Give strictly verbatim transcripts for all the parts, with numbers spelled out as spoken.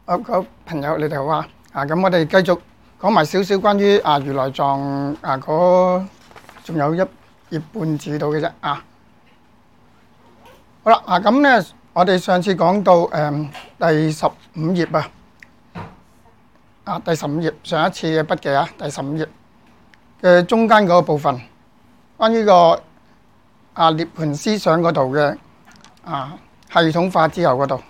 好，各位朋友，你哋好啊！啊，咁我哋繼續講埋少少關於啊如來藏啊嗰，仲有一頁半紙到嘅啫啊！好啦，啊咁咧，我哋上次講到誒第十五頁啊，啊第十五頁上一次嘅筆記啊，第十五頁嘅中間嗰個部分，關於個啊涅槃思想嗰度嘅啊系統化之後嗰度。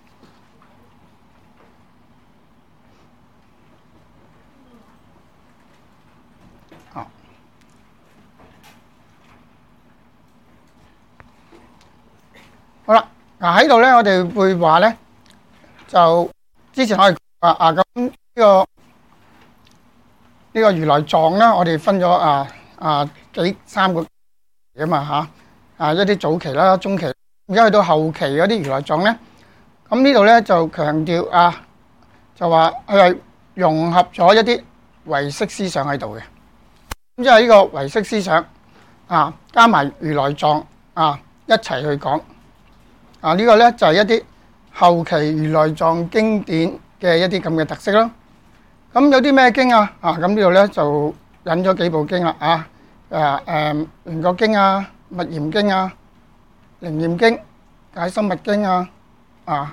好啦，嗱喺度咧，我哋會話咧，就之前我哋話啊咁呢個呢個如來藏啦，我哋分咗啊啊幾三個嘅嘛嚇，啊一啲早期啦、中期，而家去到後期嗰啲如來藏咧，咁呢度咧就強調啊，就話佢係融合咗一啲唯識思想喺度嘅，咁即係呢個唯識思想啊，加埋如來藏啊一齊去講。啊！呢個咧就係一啲後期如來藏經典嘅一啲咁嘅特色咯。咁有啲咩經啊？啊咁呢度咧就引咗幾部經啦。啊誒誒圓覺經啊、密嚴經啊、楞嚴經、解深密經啊、啊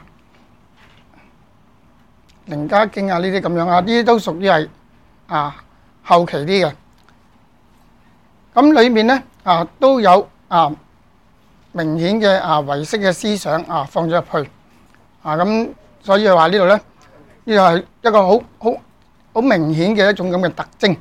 楞伽經啊呢啲咁樣啊，呢啲都屬於係啊後期啲嘅。咁裡面咧啊都有啊。明顯嘅啊唯識嘅思想啊放咗入去啊，咁所以話呢度咧，呢個係一個好好好明顯嘅一種咁嘅特徵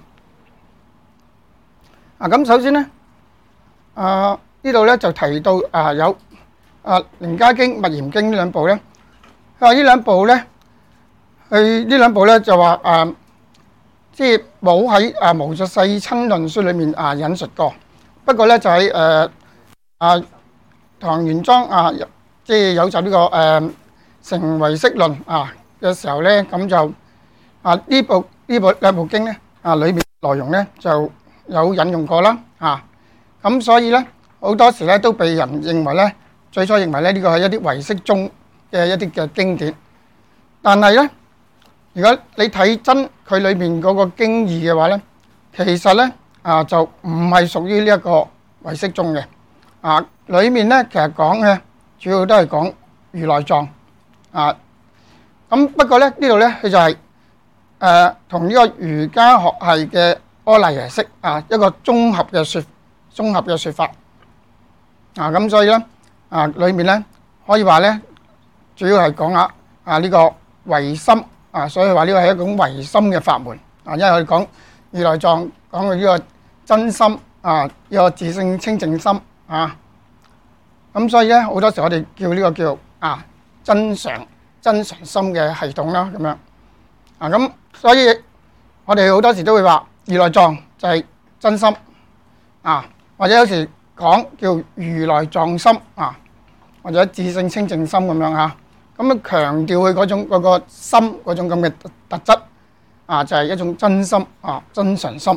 啊。咁首先咧啊呢度咧就提到啊有啊楞伽經、密嚴經呢兩部咧，佢話呢兩部咧，佢呢兩部咧就話啊，即係冇喺啊無著世親論書裏面啊引述過，不過咧就喺誒啊。唐玄奘啊，即係有集呢個誒成唯識論啊嘅時候咧，咁就啊呢部呢部兩部經咧啊裏面內容咧就有引用過啦啊，咁所以咧好多時咧都被人認為咧，最初認為咧呢個係一啲唯識宗嘅一啲嘅經典，但係咧如果你睇真佢裏面嗰個經義嘅話咧，其實咧啊就唔係屬於呢一個唯識宗嘅啊。裏面咧，其實講嘅主要都係講如來藏啊。咁不過咧，呢度咧佢就係誒同呢個瑜伽學系嘅阿賴耶識啊一個綜合嘅説綜合嘅説法啊。咁所以咧啊，裏面咧可以話咧，主要係講下啊呢個唯心啊，所以話呢個係一種唯心嘅法門啊。因為佢講如來藏講佢呢個真心啊，呢個自性清淨心啊。咁所以咧，好多時我哋叫呢個叫啊真常真常心嘅系統啦，咁樣啊，咁所以我哋好多時都會話如來藏就係真心啊，或者有時講叫如來藏心啊，或者自性清淨心咁樣嚇，咁樣強調佢嗰種嗰個心嗰種咁嘅特質啊，就係一種真心啊真常心。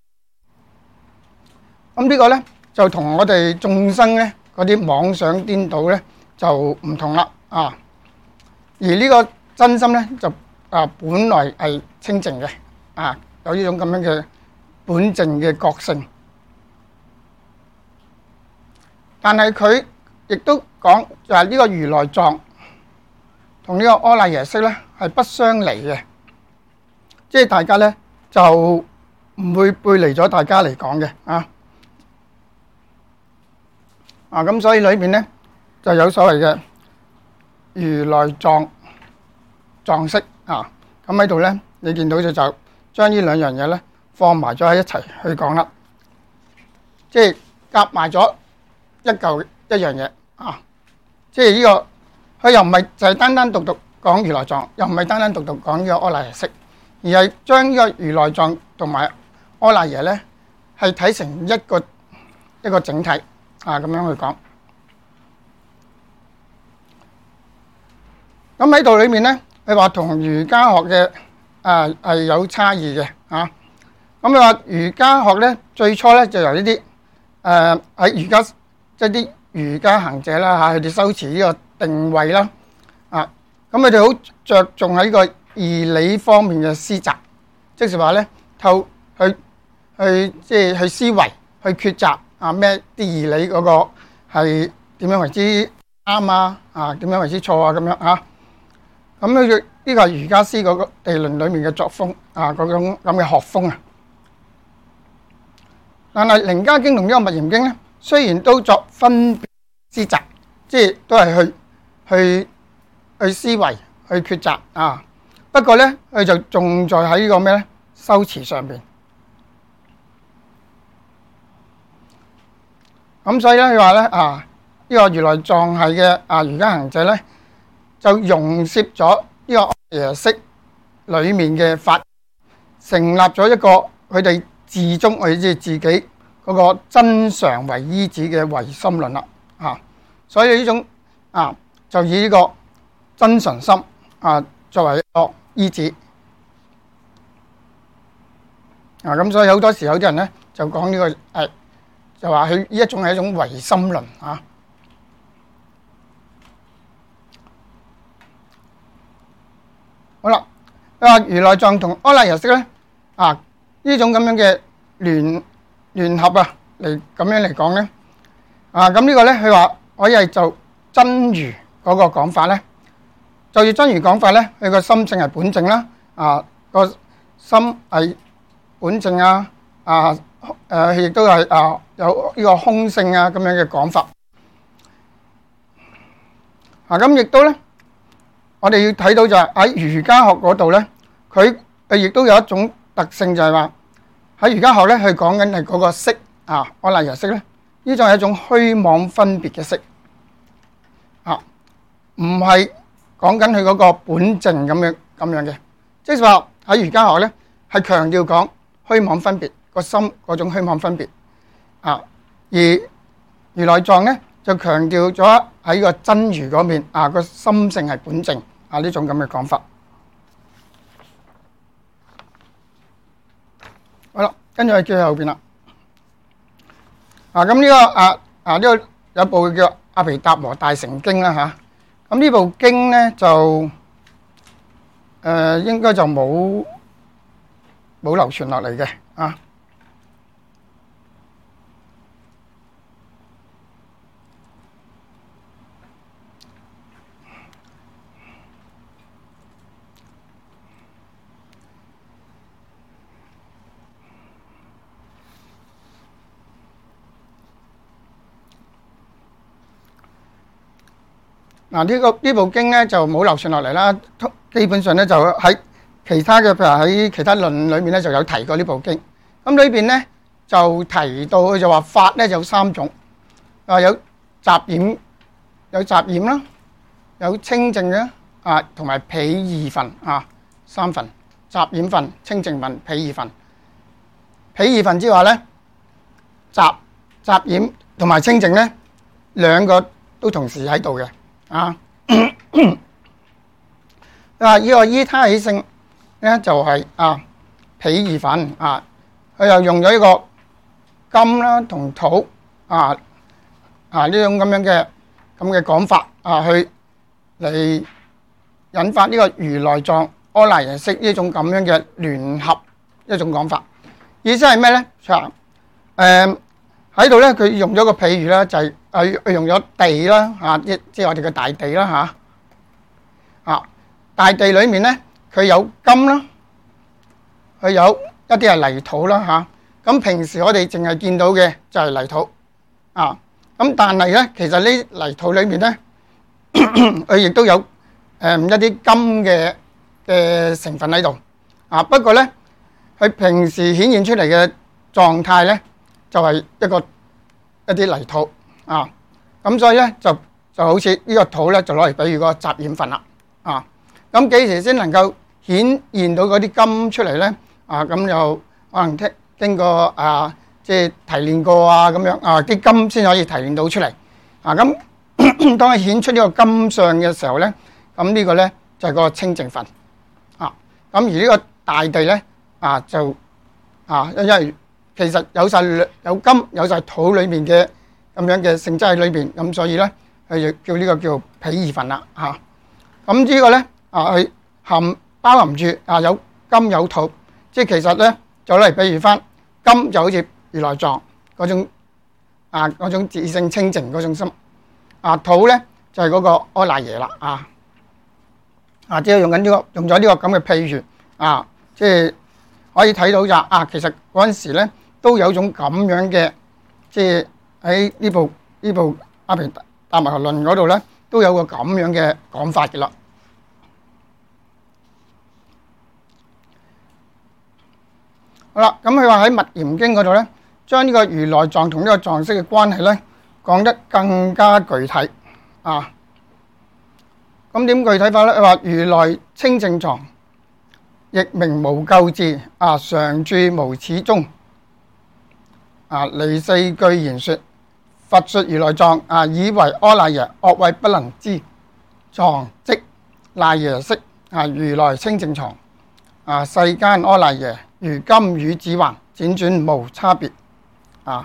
咁呢個咧就同我哋眾生咧嗰啲妄想顛倒咧就唔同啦啊！而呢個真心咧就啊本來係清淨嘅啊，有呢種咁樣嘅本淨嘅覺性。但係佢亦都講就係呢個如來藏同呢個阿賴耶識咧係不相離嘅，即係大家咧就唔會背離咗大家嚟講嘅啊。啊，咁所以裏面咧就有所謂嘅如來藏藏識啊，咁喺度咧你見到就就將呢兩樣嘢咧放埋咗喺一齊去講啦，即係夾埋咗一嚿一樣嘢啊！即係呢個佢又唔係就係單單獨獨講如來藏，又唔係單單獨獨講呢個阿賴耶識，而係將呢個如來藏同埋阿賴耶咧係睇成一個一個整體。啊，咁樣去講，咁喺度裏面咧，佢話同瑜伽學嘅啊係有差異嘅啊。咁佢話瑜伽學咧，最初咧就由呢啲誒喺瑜伽，即係啲瑜伽行者啦嚇，佢哋修持呢個定位啦，啊咁佢哋好着重喺個義理方面嘅思擇，即係話咧透去去即係去思維去抉擇啊咩啲義理嗰個係點樣為之啱啊啊點樣為之錯啊咁樣啊。咁呢呢個係儒家思嗰個地論裡面嘅作風啊，嗰種咁嘅學風啊。但係《靈家經》同呢個《密嚴經》咧，雖然都作分別思擇，即係都係去去去思維去抉擇啊。不過咧，佢就重在喺呢個咩咧修辭上邊。咁所以咧，佢話咧啊，呢個如來藏系嘅啊瑜伽行者咧，就融攝咗呢個阿賴耶識裡面嘅法，成立咗一個佢哋自宗佢哋自己嗰個真常為依止嘅唯心論啦啊。所以呢種啊就以呢個真常心啊作為一個依止啊。咁所以好多時候有啲人咧就講呢個誒，就話佢呢一種係一種唯心論啊。好啦，啊如來藏同阿賴耶識咧啊呢種咁樣嘅聯聯合啊嚟咁樣嚟講咧啊，咁呢個咧佢話可以係就真如嗰個講法咧，就要真如講法咧，佢個心性係本淨啦啊，個心係本淨啊啊誒亦都係啊有呢個空性啊咁樣嘅講法啊。咁亦都咧我哋要睇到就係喺儒家學嗰度咧，佢誒亦都有一種特性，就係話喺儒家學咧，佢講緊係嗰個識啊，阿賴耶識咧，呢種係一種虛妄分別嘅識啊，唔係講緊佢嗰個本淨咁樣咁樣嘅，即係話喺儒家學咧係強調講虛妄分別個心嗰種虛妄分別啊，而如來藏咧就強調咗喺個真如嗰面啊，個心性係本淨啊，呢種咁嘅講法。好啦，跟住喺最後邊啦。啊，咁呢個啊啊呢個有部叫《阿毗達磨大乘經》啦嚇。咁呢部經咧就誒應該就冇冇流傳落嚟嘅啊。嗱，呢個呢部經咧就冇流傳落嚟啦，基本上咧就喺其他嘅，譬如喺其他論裏面咧就有提過呢部經。咁裏邊咧就提到佢就話法咧有三種，啊有雜染有雜染啦，有清淨嘅啊，同埋彼二分啊三分，雜染分、清淨分、彼二分。彼二分之話咧，雜雜染同埋清淨咧兩個都同時喺度嘅。啊，啊！呢個依他起性咧就係啊彼二分啊，佢又用咗一個金啦同土啊啊呢種咁樣嘅咁嘅講法啊，去嚟引發呢個如來藏阿賴耶識呢種咁樣嘅聯合一種講法。意思係咩咧？就誒喺度咧，佢用咗個譬如咧，就係。佢佢用咗地啦，嚇，即即係我哋嘅大地啦，嚇，啊，大地裏面咧，佢有金啦，佢有一啲係泥土啦，嚇。咁平時我哋淨係見到嘅就係泥土，啊，咁但係咧，其實呢泥土裏面咧，佢亦都有誒一啲金嘅嘅成分喺度，啊，不過咧，佢平時顯現出嚟嘅狀態咧，就係一個一啲泥土。啊，咁所以咧就就好似呢個土咧，就攞嚟比喻嗰個雜染分啦。啊，咁幾時先能夠顯現到嗰啲金出嚟咧？啊，咁又可能經經過啊，即係提煉過啊，咁樣啊，啲金先可以提煉到出嚟。啊，咁當佢顯出呢個金相嘅時候咧，咁呢個咧就係個清淨分。啊，咁而呢個大地咧啊就啊，因為其實有曬有金有曬土裏面嘅。咁樣嘅性質喺裏邊，咁所以咧，係叫呢個叫彼二分啦嚇。 咁呢個咧啊，係含包含住啊有金有土，即係其實咧就嚟比喻翻金就好似如來藏嗰種啊嗰種自性清淨嗰種心，啊土咧就係嗰個阿賴耶啦啊啊，即係用緊呢個用咗呢個咁嘅譬喻啊，即係可以睇到就啊，其實嗰陣時咧都有種咁樣嘅，即係喺呢部呢部阿毗達摩論嗰度咧都有個咁樣嘅講法嘅啦。好啦，咁佢話喺《密嚴經》嗰度咧，將呢個如來藏同呢個藏識嘅關係咧講得更加具體啊。咁點具體法咧？佢話如來清淨藏，亦名無垢智啊，常住無始終啊。離四句言說，佛說如來藏啊，以為阿賴耶，惡慧不能知。藏即賴耶識啊，如來清淨藏啊，世間阿賴耶，如金與指環，輾轉無差別啊。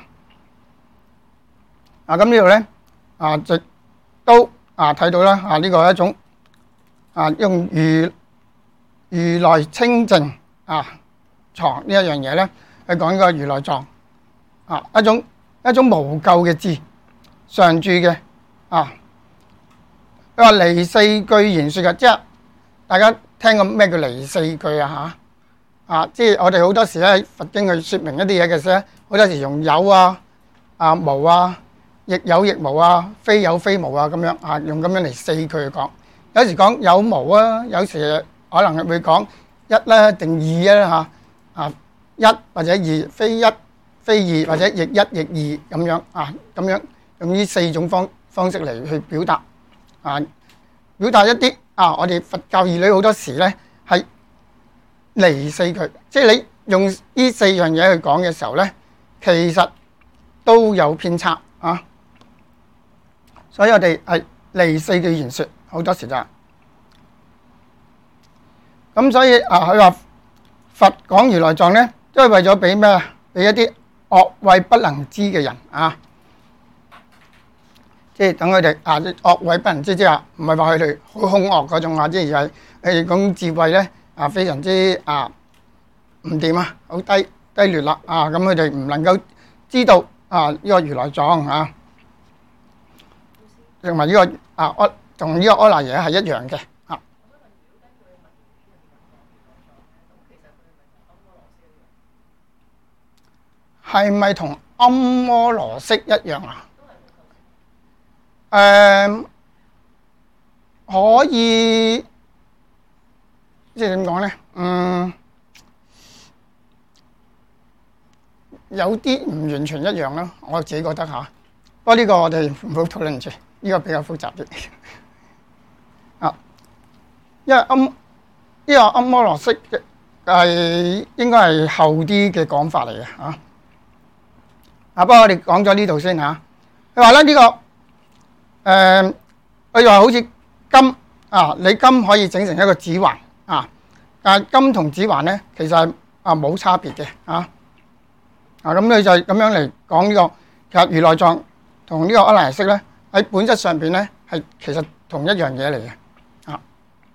啊咁呢度咧啊，亦都啊睇到啦啊，呢個係一種啊用如如來清淨啊藏呢一樣嘢咧，去講呢個如來藏啊，一種一種無垢嘅智，常住嘅啊。佢話離四句言說嘅，即係大家聽過咩叫離四句啊？嚇啊！即係我哋好多時咧喺佛經去説明一啲嘢嘅時候咧，好多時用有啊、啊無啊、亦有亦無啊、非有非無啊咁樣啊，用咁樣嚟四句去講。有時講有無啊，有時可能會講一啦定二啊嚇啊，一或者二，非一非二，或者亦一亦二咁樣啊，咁樣用呢四種方方式嚟去表達啊，表達一啲啊，我哋佛教義理好多時咧係離四句，即係你用呢四樣嘢去講嘅時候咧，其實都有偏差啊，所以我哋係離四句言說好多時就係咁，所以啊，佢話佛講如來藏咧，都係為咗俾咩啊？俾一啲惡慧不能知嘅人啊，即係等佢哋啊，惡慧不能知，即係話唔係話佢哋好兇惡嗰種啊，即係而係誒講智慧咧啊，非常之啊唔掂啊，好低低劣啦啊，咁佢哋唔能夠知道啊呢個如來藏啊，同埋呢個啊阿同呢個阿賴耶係一樣嘅啊。係咪同庵摩羅識一樣啊？誒、呃，可以即係點講咧？嗯，有啲唔完全一樣咯，我自己覺得嚇。不過呢個我哋唔好討論住，呢個比較複雜啲啊。因為庵呢個庵摩羅識嘅係應該係後啲嘅講法嚟嘅嚇。啊，不過我哋講咗呢度先嚇。佢話咧呢個誒，佢話好似金啊，你金可以整成一個指環啊，但係金同指環咧其實係啊冇差別嘅啊。啊，咁你就咁樣嚟講呢個，其實如來藏同呢個阿賴耶識咧喺本質上邊咧係其實同一樣嘢嚟嘅啊。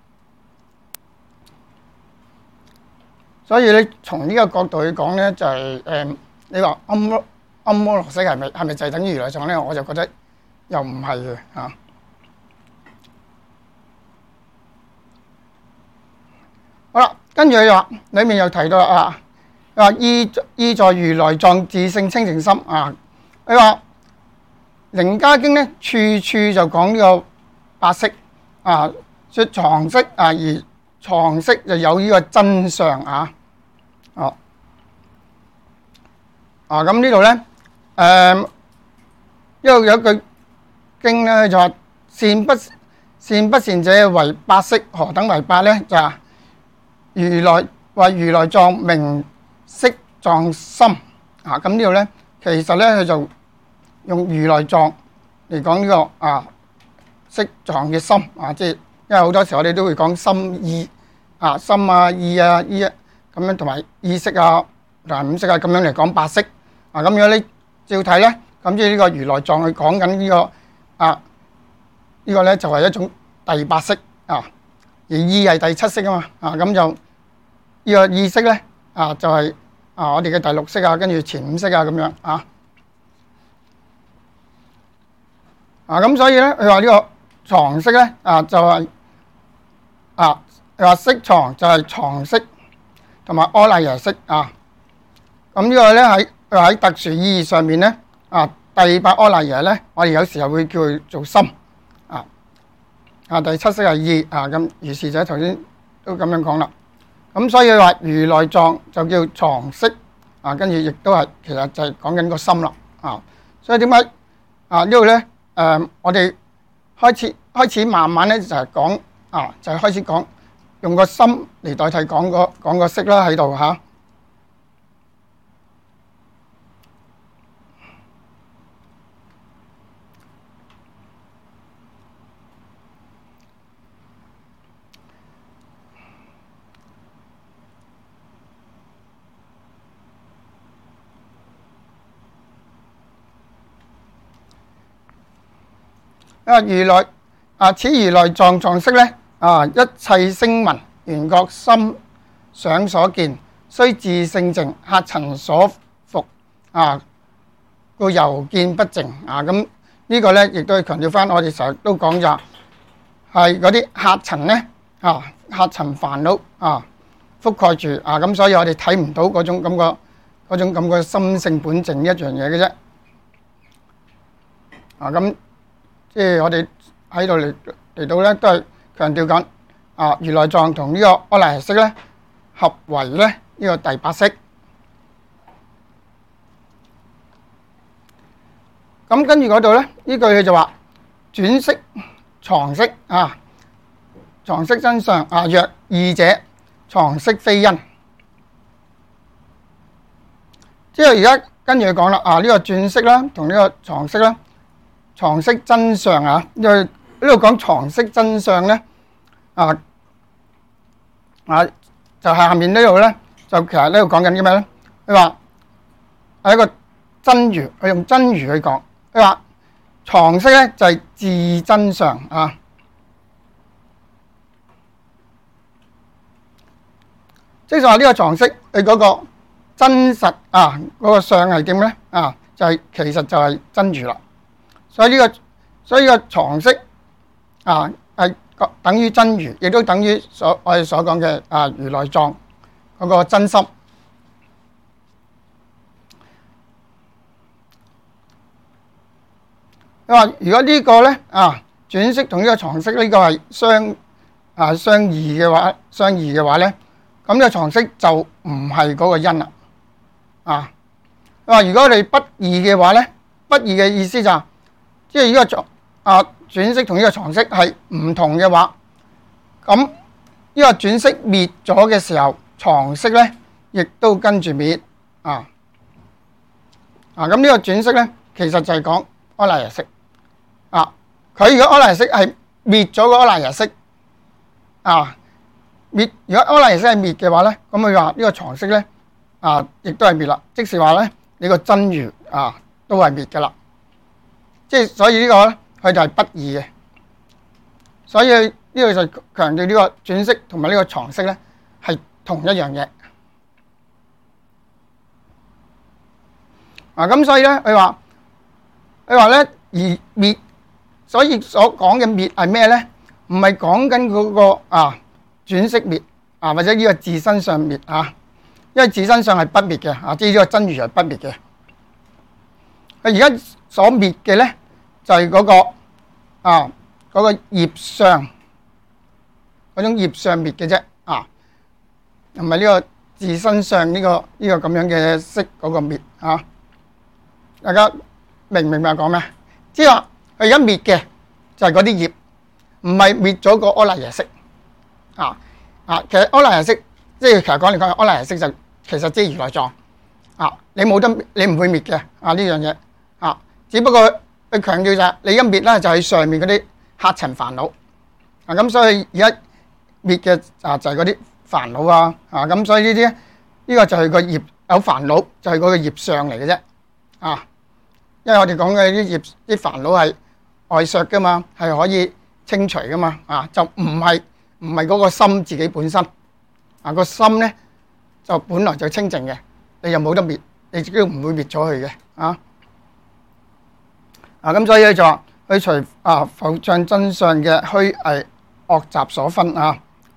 所以你從呢個角度去講咧，就係誒，你話庵摩庵摩羅識係咪係咪就係等於如來藏咧？我就覺得又唔係嘅嚇。好啦，跟住佢話裡面又提到啊，佢話意意在如來藏自性清淨心啊。佢話《楞伽經》咧處處就講呢個八識啊，說藏識啊，而藏識就有呢個真相啊。哦啊，咁呢度咧。誒，因為有一句經咧就話善不善不善者為八識，何等為八咧？就係如來話如來藏名色藏心啊。咁呢度咧，其實咧佢就用如來藏嚟講呢個啊色藏嘅心啊，即係因為好多時我哋都會講心意啊、心啊、意啊、意啊咁樣，同埋意識啊、同埋五識啊咁樣嚟講八識啊。咁樣咧。照睇咧，咁即係呢個如來藏佢講緊呢個啊，呢個咧就係一種第八識啊。 而意係第七識啊嘛，啊咁就呢個意識咧啊就係啊我哋嘅第六識啊，跟住前五識啊咁樣啊。啊咁所以咧，佢話呢個床識咧啊就係啊佢話識床就係床識同埋阿賴耶識啊。咁呢個咧喺喺特殊意義上面咧啊，第八阿賴耶咧，我哋有時候會叫佢做心啊。啊第七識係意啊，咁如是者頭先都咁樣講啦。咁所以話如來藏就叫床識啊，跟住亦都係其實就係講緊個心啦啊。所以點解啊呢度咧？誒、呃，我哋開始開始慢慢咧就係、是、講啊，就係、是、開始講用個心嚟代替講個講個識啦喺度嚇。啊！如來啊，此如來藏藏識咧啊，一切聲聞緣覺心想所見，雖自性淨，客塵所伏啊，故猶見不淨啊。咁呢個咧，亦都係強調翻我哋成日都講就係嗰啲客塵咧啊，客塵煩惱啊覆蓋住啊，咁所以我哋睇唔到嗰種咁個嗰種咁個心性本淨一樣嘢嘅啫啊。咁即係我哋喺度嚟嚟到咧，都係強調緊啊！如來藏同呢個阿賴耶識咧合為咧呢個第八識。咁跟住嗰度咧，呢句佢就話轉識床識啊，床識真相啊，若二者床識非因。即係而家跟住佢講啦啊，呢個轉識啦，同呢個床識啦。床識真相啊，因為呢度講床識真相咧，啊啊就係下面呢度咧，就其實呢度講緊啲咩咧？佢話係一個真如，佢用真如去講。佢話床識咧就係自真相啊，即係話呢個床識佢嗰個真實啊，嗰個相係點咧？啊，就係其實就係真如啦。所以呢個，所以呢個床識啊，係等於真如，亦都等於所我哋所講嘅啊如來藏嗰個真心。佢話如果呢個咧啊轉識同呢個床識呢個係相啊相異嘅話，相異嘅話咧，咁呢個床識就唔係嗰個因啦。啊，佢話如果你不異嘅話咧，不異嘅意思就係。即係呢個床啊轉識同呢個床識係唔同嘅話，咁呢個轉識滅咗嘅時候，床識咧亦都跟住滅啊啊！咁呢個轉識咧，其實就係講阿賴耶識啊。佢如果阿賴耶識係滅咗個阿賴耶識啊滅，如果阿賴耶識係滅嘅話咧，咁佢話呢個床識咧啊，亦都係滅啦。即是話咧，你個真如啊都係滅噶啦。即係所以呢個咧，佢就係不異嘅，所以呢個就強調呢個轉識同埋呢個床識咧係同一樣嘢。啊咁所以咧，佢話佢話咧而滅，所以所講嘅滅係咩咧？唔係講緊嗰個啊轉識滅啊，或者呢個自身上滅啊，因為自身上係不滅嘅啊，即係呢個真如係不滅嘅。佢而家所滅嘅咧，就係嗰個啊嗰個業相嗰種業相滅嘅啫啊，唔係呢個自身上呢個呢個咁樣嘅識嗰個滅啊。大家明唔明白講咩？即係話佢而家滅嘅就係嗰啲業，唔係滅咗個阿賴耶識啊啊！其實阿賴耶識即係其實講嚟講去，阿賴耶識就其實即係如來藏啊！你冇得你唔會滅嘅啊呢樣嘢啊，只不過佢強調就係你一滅咧就係上面嗰啲客塵煩惱啊，咁所以而家滅嘅啊就係嗰啲煩惱啊啊，咁所以呢啲呢個就係個業有煩惱，就係嗰個業相嚟嘅啫啊！因為我哋講嘅啲業啲煩惱係外削噶嘛，係可以清除噶嘛啊，就唔係唔係嗰個心自己本身啊，個心咧就本來就清淨嘅，你又冇得滅，你自己都唔會滅咗佢嘅啊。啊咁所以咧就話去除啊浮像真相嘅虛偽惡習所分啊。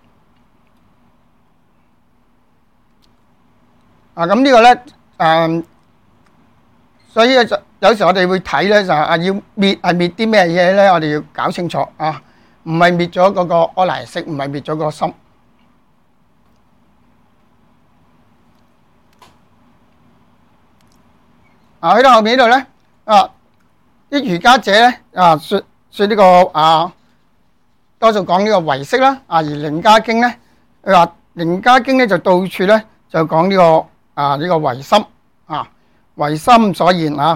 啊咁呢個咧誒，所以就有時我哋會睇咧就係啊要滅係滅啲咩嘢咧，我哋要搞清楚啊，唔係滅咗嗰個阿賴耶識，唔係滅咗個心。啊去到後面呢度咧啊。啲瑜伽者咧啊，説説呢個啊，多數講呢個唯識啦。啊，而楞伽經咧，佢話楞伽經咧就到處咧就講呢個啊呢個唯心啊，唯心所現啊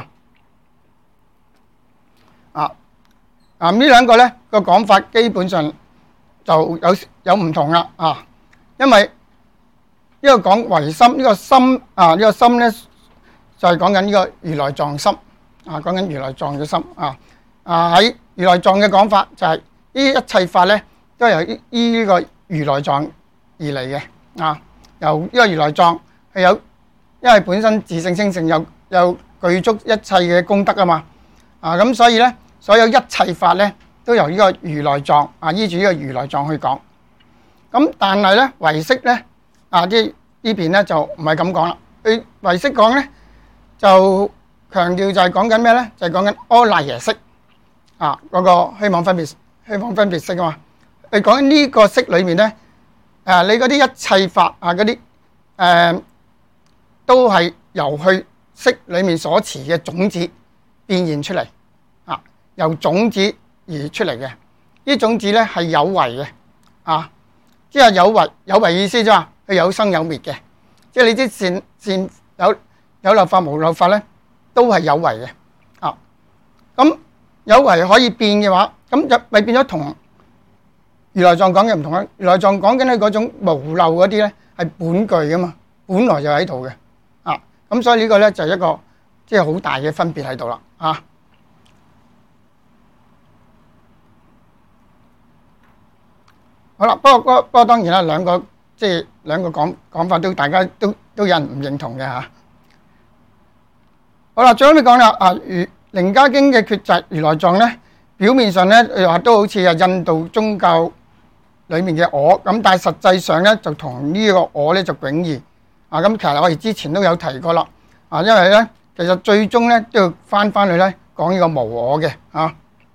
啊啊呢兩個咧個講法基本上就有有唔同啦啊，因為呢個講唯心呢個心啊呢個心咧就係講緊呢個如來藏心。啊，講緊如來藏嘅心啊！啊喺如來藏嘅講法就係呢一切法咧，都係由依呢個如來藏而嚟嘅啊。由呢個如來藏係有，因為本身自性清淨，有有具足一切嘅功德啊嘛。啊咁，所以咧，所有一切法咧都由呢個如來藏啊，依住呢個如來藏去講。咁但係咧，唯識咧啊，啲呢邊咧就唔係咁講啦。佢唯識講咧就強調就係講緊咩咧？就係講緊阿賴耶識啊，嗰個虛妄分別虛妄分別識啊嘛。佢講緊呢個識裏面咧，誒你嗰啲一切法啊，嗰啲誒都係由去識裏面所持嘅種子變現出嚟啊，由種子而出嚟嘅。呢種子咧係有為嘅啊，即係有為有為意思啫嘛，佢有生有滅嘅，即係你啲善善有有漏法無漏法咧。都係有為嘅啊！咁有為可以變嘅話，咁就咪變咗同如來藏講嘅唔同啦。如來藏講緊咧嗰種無漏嗰啲咧係本具噶嘛，本來就喺度嘅啊！咁所以呢個咧就係一個即係好大嘅分別喺度啦啊！好啦，不過不過不過當然啦，兩個即係兩個講講法都大家都都有人唔認同嘅嚇。好啦，最後尾講啦，啊，如楞伽經嘅抉擇如來藏咧，表面上咧又話都好似係印度宗教裡面嘅我咁，但係實際上咧就同呢個我咧就迥異啊！咁其實我哋之前都有提過啦，啊，因為咧其實最終咧都要翻翻去咧講呢個無我嘅啊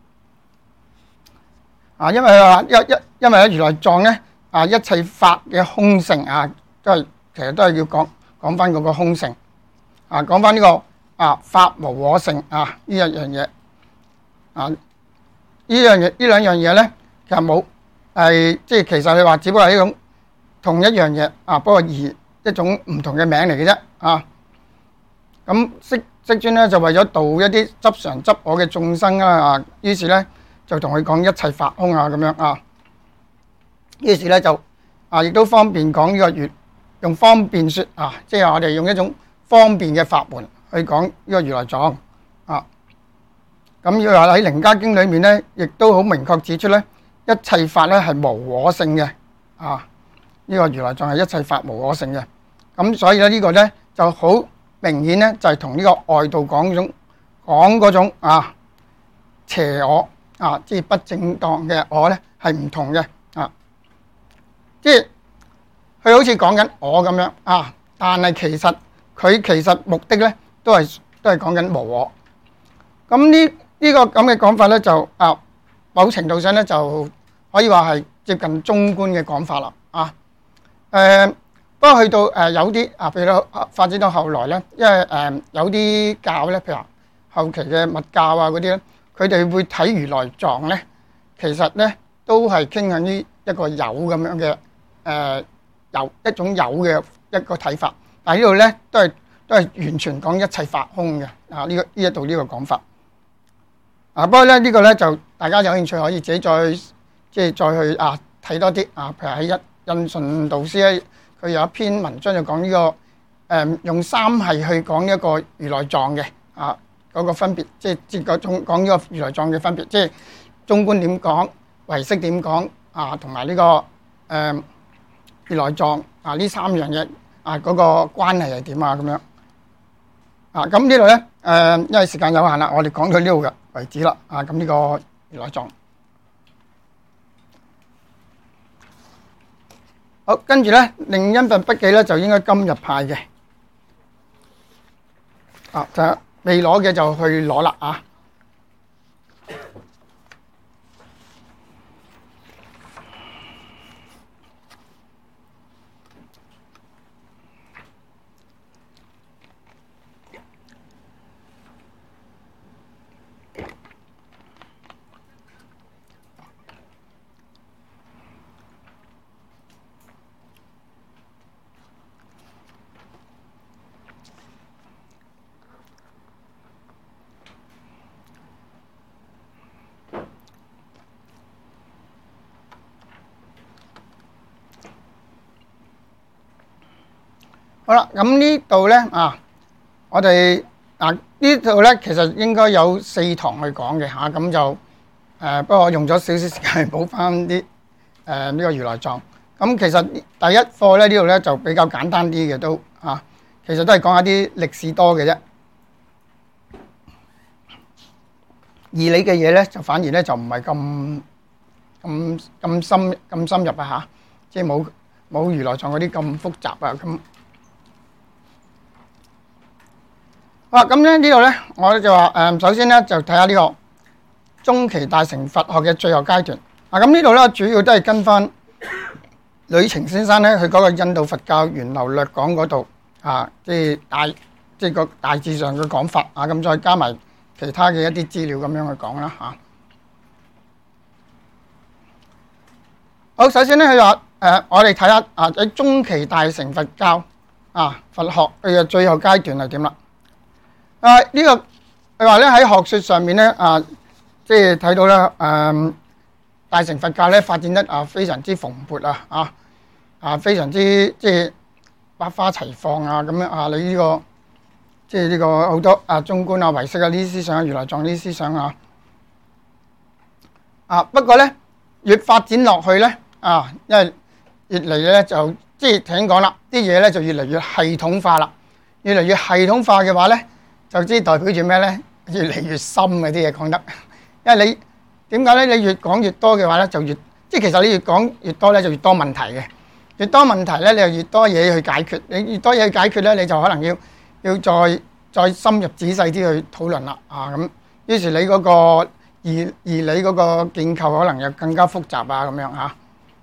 啊，因為話一一因為咧如來藏咧啊一切法嘅空性啊，都係其實都係要講講翻嗰個空性啊，講翻呢個。啊！法無我性啊！呢一樣嘢啊，呢樣嘢呢兩樣嘢咧，其實冇係即係其實你話只不過係一種同一樣嘢啊，不過而一種唔同嘅名嚟嘅啫啊。咁釋釋尊咧就為咗度一啲執常執我嘅眾生啊，於是咧就同佢講一切法空啊咁樣啊。於是咧就啊，亦都方便講呢個越用方便説啊，即係我哋用一種方便嘅法門。去講呢個如來藏啊，咁要話喺楞伽經裏面咧，亦都好明確指出咧，一切法咧係無我性嘅啊，呢個如來藏係一切法無我性嘅，咁所以咧呢個咧就好明顯咧，就係同呢個外道講嗰種講嗰種啊邪我啊，即係不正當嘅我咧係唔同嘅啊，即係佢好似講緊我咁樣啊，但係其實佢其實目的咧。都係都係講緊無我，咁呢呢個咁嘅講法咧就啊，某程度上咧就可以話係接近中觀嘅講法啦啊。誒，不過去到誒有啲啊，譬如發展到後來咧，因為誒有啲教咧，譬如話後期嘅密教啊嗰啲咧，佢哋會睇如來藏咧，其實咧都係傾向於一個有咁樣嘅誒有一種有嘅一個睇法，但係呢度咧都係。都係完全講一切法空嘅啊！呢個呢一度呢個講法啊，不過咧呢個咧就大家有興趣可以自己再即係再去啊睇多啲啊。譬如喺一印順導師咧，佢有一篇文章就講呢個誒用三系去講一個如來藏嘅啊嗰個分別，即係即係講講呢個如來藏嘅分別，即係中觀點講，唯識點講啊，同埋呢個誒如來藏啊呢三樣嘢啊嗰個關係係點啊咁樣啊。咁呢度咧誒，因為時間有限啦，我哋講到呢度嘅為止啦啊。咁呢個如來藏好，跟住咧另一份筆記咧就應該今日派嘅啊，就未攞嘅就去攞啦啊。好啦，咁呢度咧啊，我哋嗱呢度咧其實應該有四堂去講嘅嚇，咁就誒不過我用咗少少時間補翻啲誒呢個如來藏。咁其實第一課咧呢度咧就比較簡單啲嘅都嚇，其實都係講下啲歷史多嘅啫。義理嘅嘢咧就反而咧就唔係咁咁咁深咁深入啊嚇，即係冇冇如來藏嗰啲咁複雜啊咁。好，咁咧呢度咧，我就話誒，首先咧就睇下呢個中期大乘佛學嘅最後階段。啊，咁呢度咧主要都係跟翻呂澄先生咧，佢嗰個印度佛教源流略講嗰度啊，即係大即係個大致上嘅講法啊，咁再加埋其他嘅一啲資料咁樣去講啦嚇。好，首先咧佢話誒，我哋睇下啊喺中期大乘佛教啊佛學佢嘅最後階段係點啦。啊！呢、這個佢話咧喺學説上面咧啊，即係睇到咧誒、啊、大乘佛教咧發展得啊非常之蓬勃啊啊啊非常之即係百花齊放啊咁樣啊！你呢、這個即係呢個好多啊中觀啊唯識啊呢啲思想啊如來藏呢啲思想啊啊不過咧越發展落去咧啊，因為越嚟咧就即係頭先講啦，啲嘢咧就越嚟越系統化啦，越嚟越系統化嘅話咧。就知代表住咩咧？越嚟越深嘅啲嘢講得，因為你點解咧？你越講越多嘅話咧，就越即係其實你越講越多咧，就越多問題嘅。越多問題咧，你就越多嘢去解決。你越多嘢去解決咧，你就可能要要再再深入仔細啲去討論啦。啊咁，於是你嗰個義義理嗰個建構可能又更加複雜啊咁樣嚇。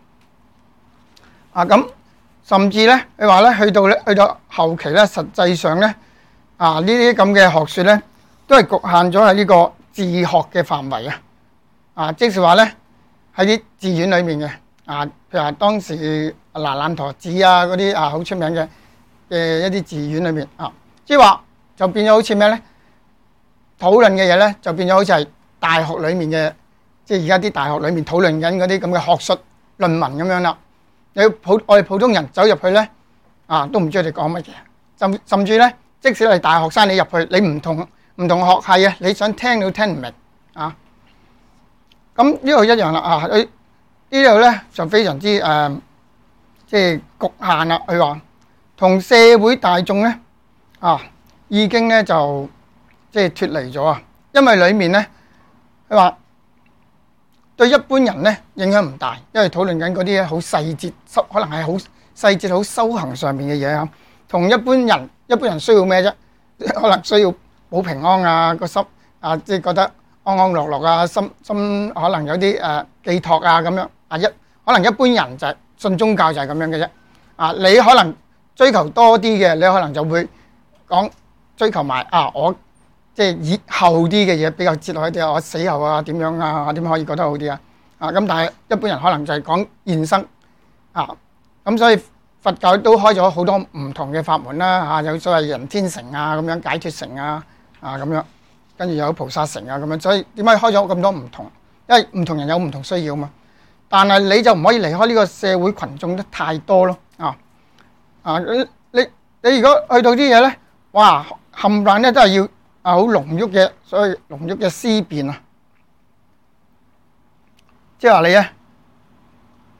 啊咁，甚至咧，你話咧去到咧去到後期咧，實際上咧。啊！呢啲咁嘅學説咧，都係局限咗喺呢個自學嘅範圍啊！啊，即是話咧喺啲寺院裏面嘅啊，譬如話當時那爛陀寺啊嗰啲啊好出名嘅嘅一啲寺院裏面啊，即係話就變咗好似咩咧？討論嘅嘢咧就變咗好似係大學裡面嘅，即係而家啲大學裡面討論緊嗰啲咁嘅學術論文咁樣啦。你普我哋普通人走入去咧啊，都唔知佢哋講乜嘢，甚甚至咧。即使係大學生，你入去，你唔同唔同學系啊，你想聽都聽唔明啊。咁呢度一樣啦啊，佢呢度咧就非常之誒，即係局限啦。佢話同社會大眾咧啊，已經咧就即係脫離咗啊，因為裡面咧佢話對一般人咧影響唔大，因為討論緊嗰啲好細節，可能係好細節、好修行上面嘅嘢啊，同一般人。一般人需要咩啫？可能需要保平安啊，個心啊，即係覺得安安樂樂啊，心心可能有啲誒寄託啊咁樣啊。一可能一般人就係信宗教就係咁樣嘅啫。啊，你可能追求多啲嘅，你可能就會講追求埋啊，我即係以後啲嘅嘢比較哲學啲啊，我死後啊點樣啊，我點可以覺得好啲啊？啊咁，但係一般人可能就係講現生啊，咁所以。佛教都開咗好多唔同嘅法門啦，嚇有所謂人天乘啊，咁樣解脫乘啊，啊咁樣，跟住有菩薩乘啊，咁樣，所以點解開咗咁多唔同？因為唔同人有唔同需要嘛。但係你就唔可以離開呢個社會群眾得太多咯，啊啊你你你如果去到啲嘢咧，哇冚唪唥咧都係要啊好濃郁嘅，所謂濃郁嘅思辨啊，即係話你咧。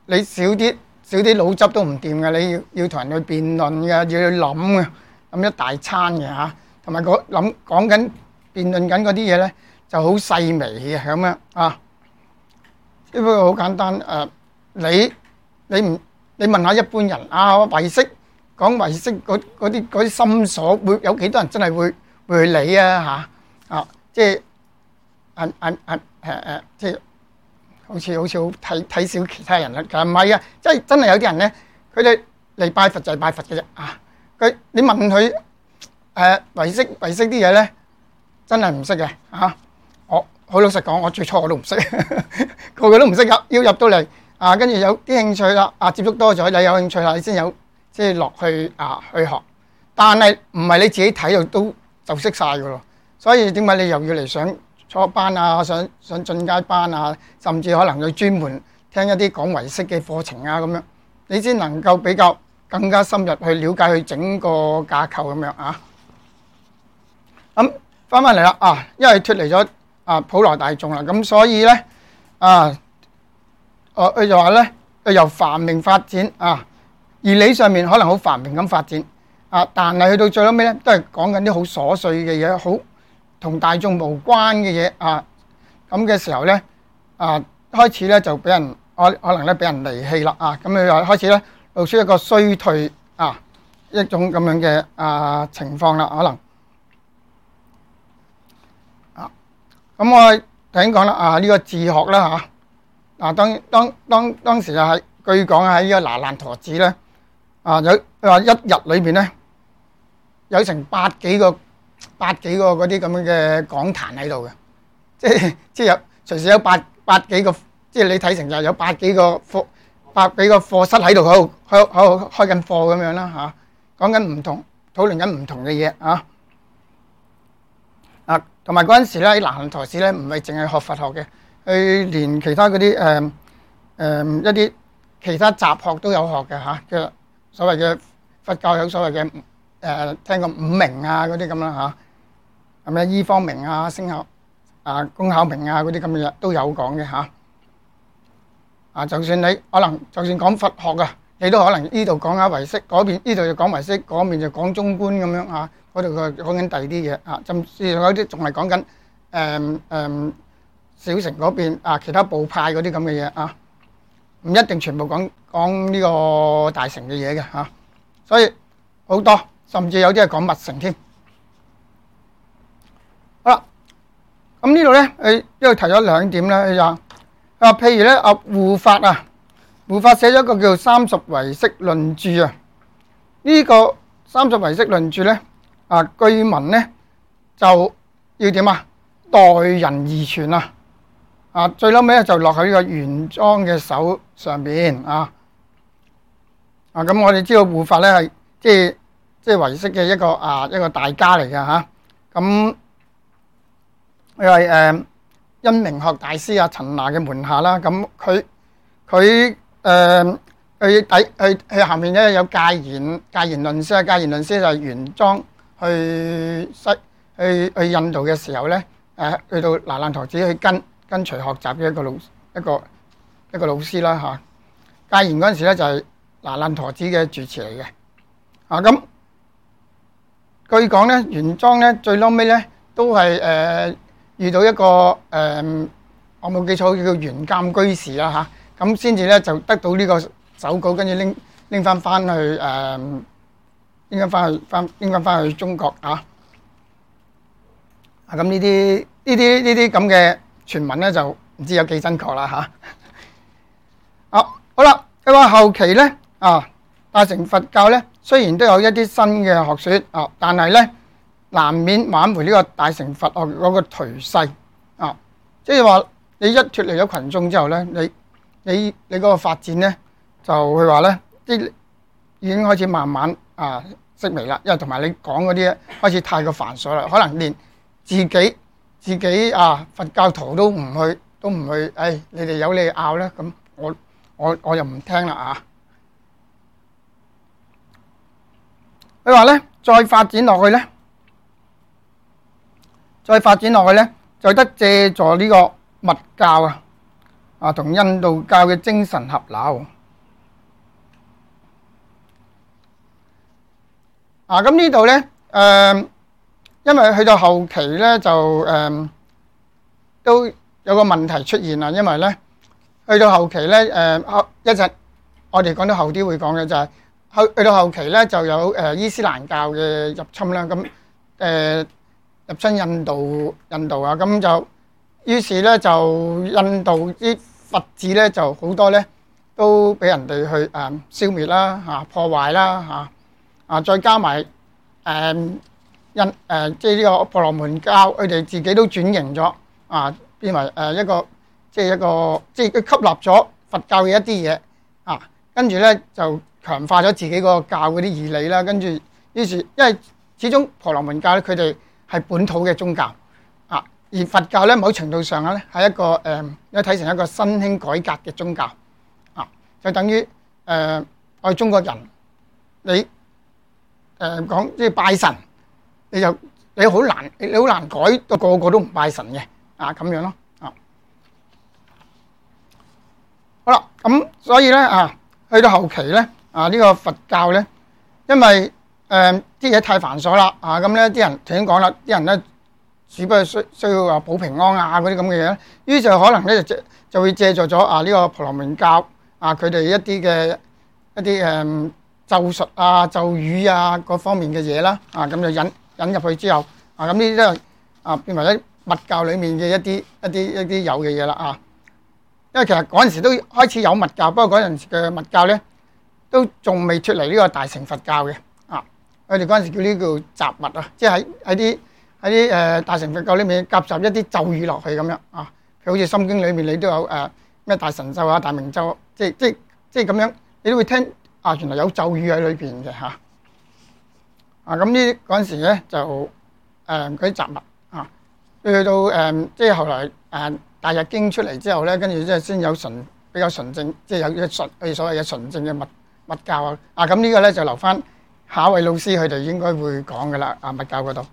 你少啲少啲腦汁都唔掂嘅，你要要同人去辯論嘅，要去諗嘅，諗一大餐嘅嚇，同埋講諗講緊辯論緊嗰啲嘢咧就好細微嘅咁樣啊。只不過好簡單誒，你你唔你問下一般人啊，唯識講唯識嗰嗰啲嗰啲心所，會有幾多人真係會會去理啊嚇啊？即係啊啊啊誒誒，即係。好似好似好睇睇少其他人啦，其實唔係啊，即係真係有啲人咧，佢哋嚟拜佛就係拜佛嘅啫啊！佢你問佢誒唯識唯識啲嘢咧，真係唔識嘅啊！我好老實講，我最初我都唔識，個個都唔識入，要入到嚟啊，跟住有啲興趣啦啊，接觸多咗，你有興趣啦，你先有即係落去啊去學。但係唔係你自己睇到都就識曬㗎咯，所以點解你又要嚟上初班啊，上上進階班啊，甚至可能要專門聽一啲講唯識嘅課程啊，咁樣你先能夠比較更加深入去了解佢整個架構咁樣啊。咁翻返嚟啦啊，因為脫離咗啊普羅大眾啦，咁所以咧啊，我佢就話咧，佢由繁榮發展啊，義理上面可能好繁榮咁發展啊，但係去到最後尾咧，都係講緊啲好瑣碎嘅嘢，好同大眾無關嘅嘢啊，咁嘅時候咧啊，開始咧就俾人可可能咧俾人離棄啦啊，咁佢又開始咧露出一個衰退啊一種咁樣嘅啊情況啦，可能啊，咁我頭先講啦啊，呢個自學啦嚇啊，當當當當時啊係據講喺呢個那爛陀寺咧啊，有佢話一日裏邊咧有成百幾個。百幾個嗰啲咁樣嘅講壇喺度嘅，即係即係有隨時有百百幾個，即係你睇成就有百幾個課，百幾個課室喺度喺度喺喺度開緊課咁樣啦嚇，講緊唔同討論緊唔同嘅嘢啊啊，同埋嗰陣時咧喺那爛陀寺咧唔係淨係學佛學嘅，佢連其他嗰啲誒誒一啲其他雜學都有學嘅嚇嘅，所謂嘅佛教有所謂嘅。誒聽過五明啊嗰啲咁啦嚇，係咪醫方明啊、聲考啊、工巧明啊嗰啲咁嘅嘢都有講嘅嚇。啊，就算你可能就算講佛學啊，你都可能呢度講下唯識，嗰邊呢度就講唯識，嗰邊就講中觀咁樣啊。嗰度佢講緊第二啲嘢啊，甚至有啲仲係講緊誒誒小乘嗰邊啊，其他部派嗰啲咁嘅嘢啊，唔一定全部講講呢個大乘嘅嘢嘅嚇，所以好多。甚至有啲係講密乘添。好啦，咁呢度咧，佢呢度提咗兩點咧，佢就話譬如咧，阿護法啊，護法寫咗一個叫《三十唯識論著》啊。呢個《三十唯識論著》咧，啊據聞咧就要點啊？代人而傳啊！啊最嬲尾咧就落喺呢個玄奘嘅手上邊啊！啊咁，我哋知道護法咧係即係。即係唯識嘅一個啊一個大家嚟嘅嚇，咁佢係誒因明學大師啊陳那嘅門下啦，咁佢佢誒佢底佢佢下面咧有戒賢戒賢論師啊，戒賢論師就係玄奘去西去去印度嘅時候咧，誒去到那爛陀寺去跟跟隨學習嘅一個老一個一個老師啦嚇。戒賢嗰陣時咧就係那爛陀寺嘅住持嚟嘅啊咁。據講咧，玄奘咧最嬲尾咧都係誒、呃、遇到一個誒、呃，我冇記錯叫玄鑑居士啦嚇，咁先至咧就得到呢個手稿，跟住拎拎翻翻去誒，拎翻翻去翻拎翻翻去中國啊！啊咁呢啲呢啲呢啲咁嘅傳聞咧就唔知有幾真確啦嚇。啊好啦，佢話後期咧啊大乘佛教咧。雖然都有一啲新嘅學説啊，但係咧難免挽回呢個大乘佛學嗰個頹勢啊！即係話你一脫離咗群眾之後咧，你你你嗰個發展咧就會話咧啲已經開始慢慢啊式微啦，因為同埋你講嗰啲開始太過繁瑣啦，可能連自己自己啊佛教徒都唔去都唔去，誒、哎、你哋有你拗咧，咁我我我又唔聽啦啊！佢話咧，再發展落去咧，再發展落去咧，就得借助呢個密教啊，啊同印度教嘅精神合流啊，咁呢度咧誒，因為去到後期咧就誒、呃、都有個問題出現啦，因為咧去到後期咧誒一陣我哋講到後啲會講嘅就係、是、去去到後期咧就有誒、呃、伊斯蘭教嘅入侵啦，咁誒、呃、入侵印度印度啊，咁就於是咧就印度啲佛寺咧就好多咧都俾人哋去誒、呃、消滅啦嚇、啊、破壞啦嚇啊，再加埋誒印誒即係呢個婆羅門教佢哋自己都轉型咗啊，變為誒一個即係一個即係佢吸納咗佛教嘅一啲嘢啊，跟住咧就強化咗自己個教嗰啲義理啦，跟住於是因為始終婆羅門教咧佢哋係本土嘅宗教啊，而佛教咧某程度上咧係一個誒一睇成一個新興改革嘅宗教啊，就等於誒、呃、我哋中國人你。誒講即係拜神，你就你好難，你好難改到個個都唔拜神嘅啊咁樣咯啊。好啦，咁所以咧啊，去到後期咧啊，呢個佛教咧，因為誒啲嘢太繁瑣啦啊，咁咧啲人頭先講啦，啲人咧只不過需需要話保平安啊嗰啲咁嘅嘢咧，於是可能咧就就會借助咗啊呢個婆羅門教啊佢哋一啲嘅一啲誒。咒術啊、咒語啊各方面嘅嘢啦，啊咁就引引入去之後，啊咁呢啲都係啊變為咗密教裡面嘅一啲一啲一啲有嘅嘢啦啊。因為其實嗰陣時都開始有密教，不過嗰陣時嘅密教咧都仲未脫離呢個大乘佛教嘅啊。佢哋嗰陣時叫呢叫雜密啊，即係喺喺啲喺啲誒大乘佛教裏面夾雜一啲咒語落去咁樣啊。譬如好似《心經》裏面你都有誒咩大神咒啊、大明咒，即係即係即係咁樣，你都會聽。啊，原來有咒語喺裏邊嘅嚇，啊咁呢嗰陣時咧就誒嗰啲雜物啊，去到誒、呃、即係後來誒、呃、大日經出嚟之後咧，跟住即係先有純比較純正，即係有啲純佢所謂嘅純正嘅密密教啊，啊咁呢個咧就留翻下一位老師佢哋應該會講嘅啦，啊密教嗰度。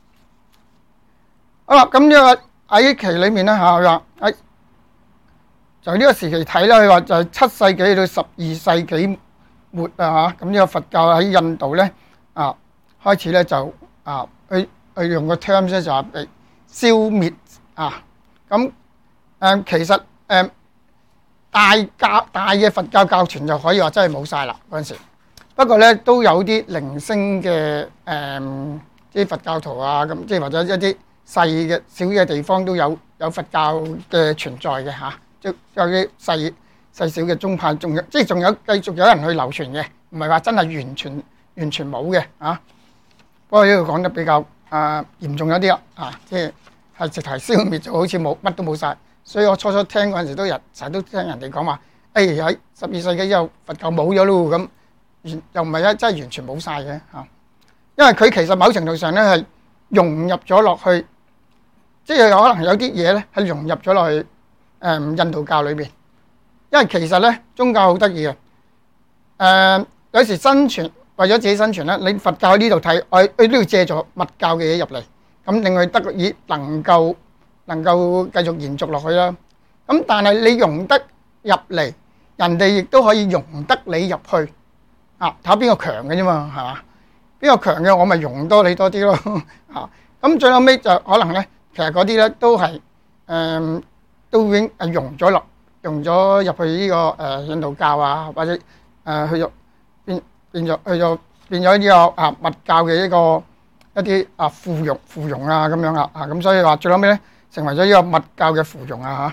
好啦，咁呢個喺期裏面咧嚇，佢話喺就呢個時期睇啦，佢話就係七世紀到十二世紀。末啊嚇，咁呢個佛教喺印度咧啊開始咧就啊去去用個 terms 咧就係被消滅啊，咁誒其實誒大教大嘅佛教教傳就可以話真係冇曬啦嗰陣時，不過咧都有啲零星嘅誒啲佛教徒啊咁，即係或者一啲細嘅小嘅地方都有有佛教嘅存在嘅嚇，即係有啲細。細小嘅宗派，仲有即係仲有繼續有人去流傳嘅，唔係話真係完全完全冇嘅啊。不過呢度講得比較啊嚴重一啲啦啊，即係係直頭消滅咗，好似冇乜都冇晒。所以我初初聽嗰陣時都日成日都聽人哋講話，誒喺十二世紀之後佛教冇咗咯咁，又唔係啊，真係完全冇晒嘅嚇。因為佢其實某程度上咧係融入咗落去，即係可能有啲嘢咧係融入咗落去誒印度教裏邊。因為其實咧宗教好得意嘅，誒有時生存為咗自己生存咧，你佛教喺呢度睇，我佢都要借助密教嘅嘢入嚟，咁令佢得以能夠能夠繼續延續落去啦。咁但係你融得入嚟，人哋亦都可以融得你入去，啊睇下邊個強嘅啫嘛，係嘛？邊個強嘅我咪融多你多啲咯，啊咁最後尾就可能咧，其實嗰啲咧都係誒都已經係融咗落。用咗入去呢個誒印度教啊，或者誒去咗變變咗去咗變咗呢個啊密教嘅一個一啲啊附庸附庸啊咁樣啊啊咁，所以話最後尾咧成為咗呢個密教嘅附庸啊嚇。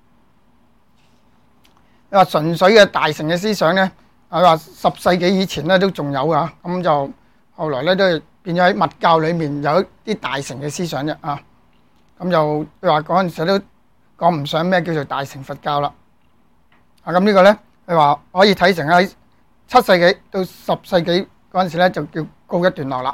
你話純粹嘅大乘嘅思想咧，佢話十世紀以前咧都仲有啊，咁就後來咧都係變咗喺密教裡面有一啲大乘嘅思想啫啊，咁就佢話嗰陣時都講唔上咩叫做大乘佛教啦，啊咁呢個咧，佢話可以睇成喺七世紀到十世紀嗰陣時咧，就叫告一段落啦。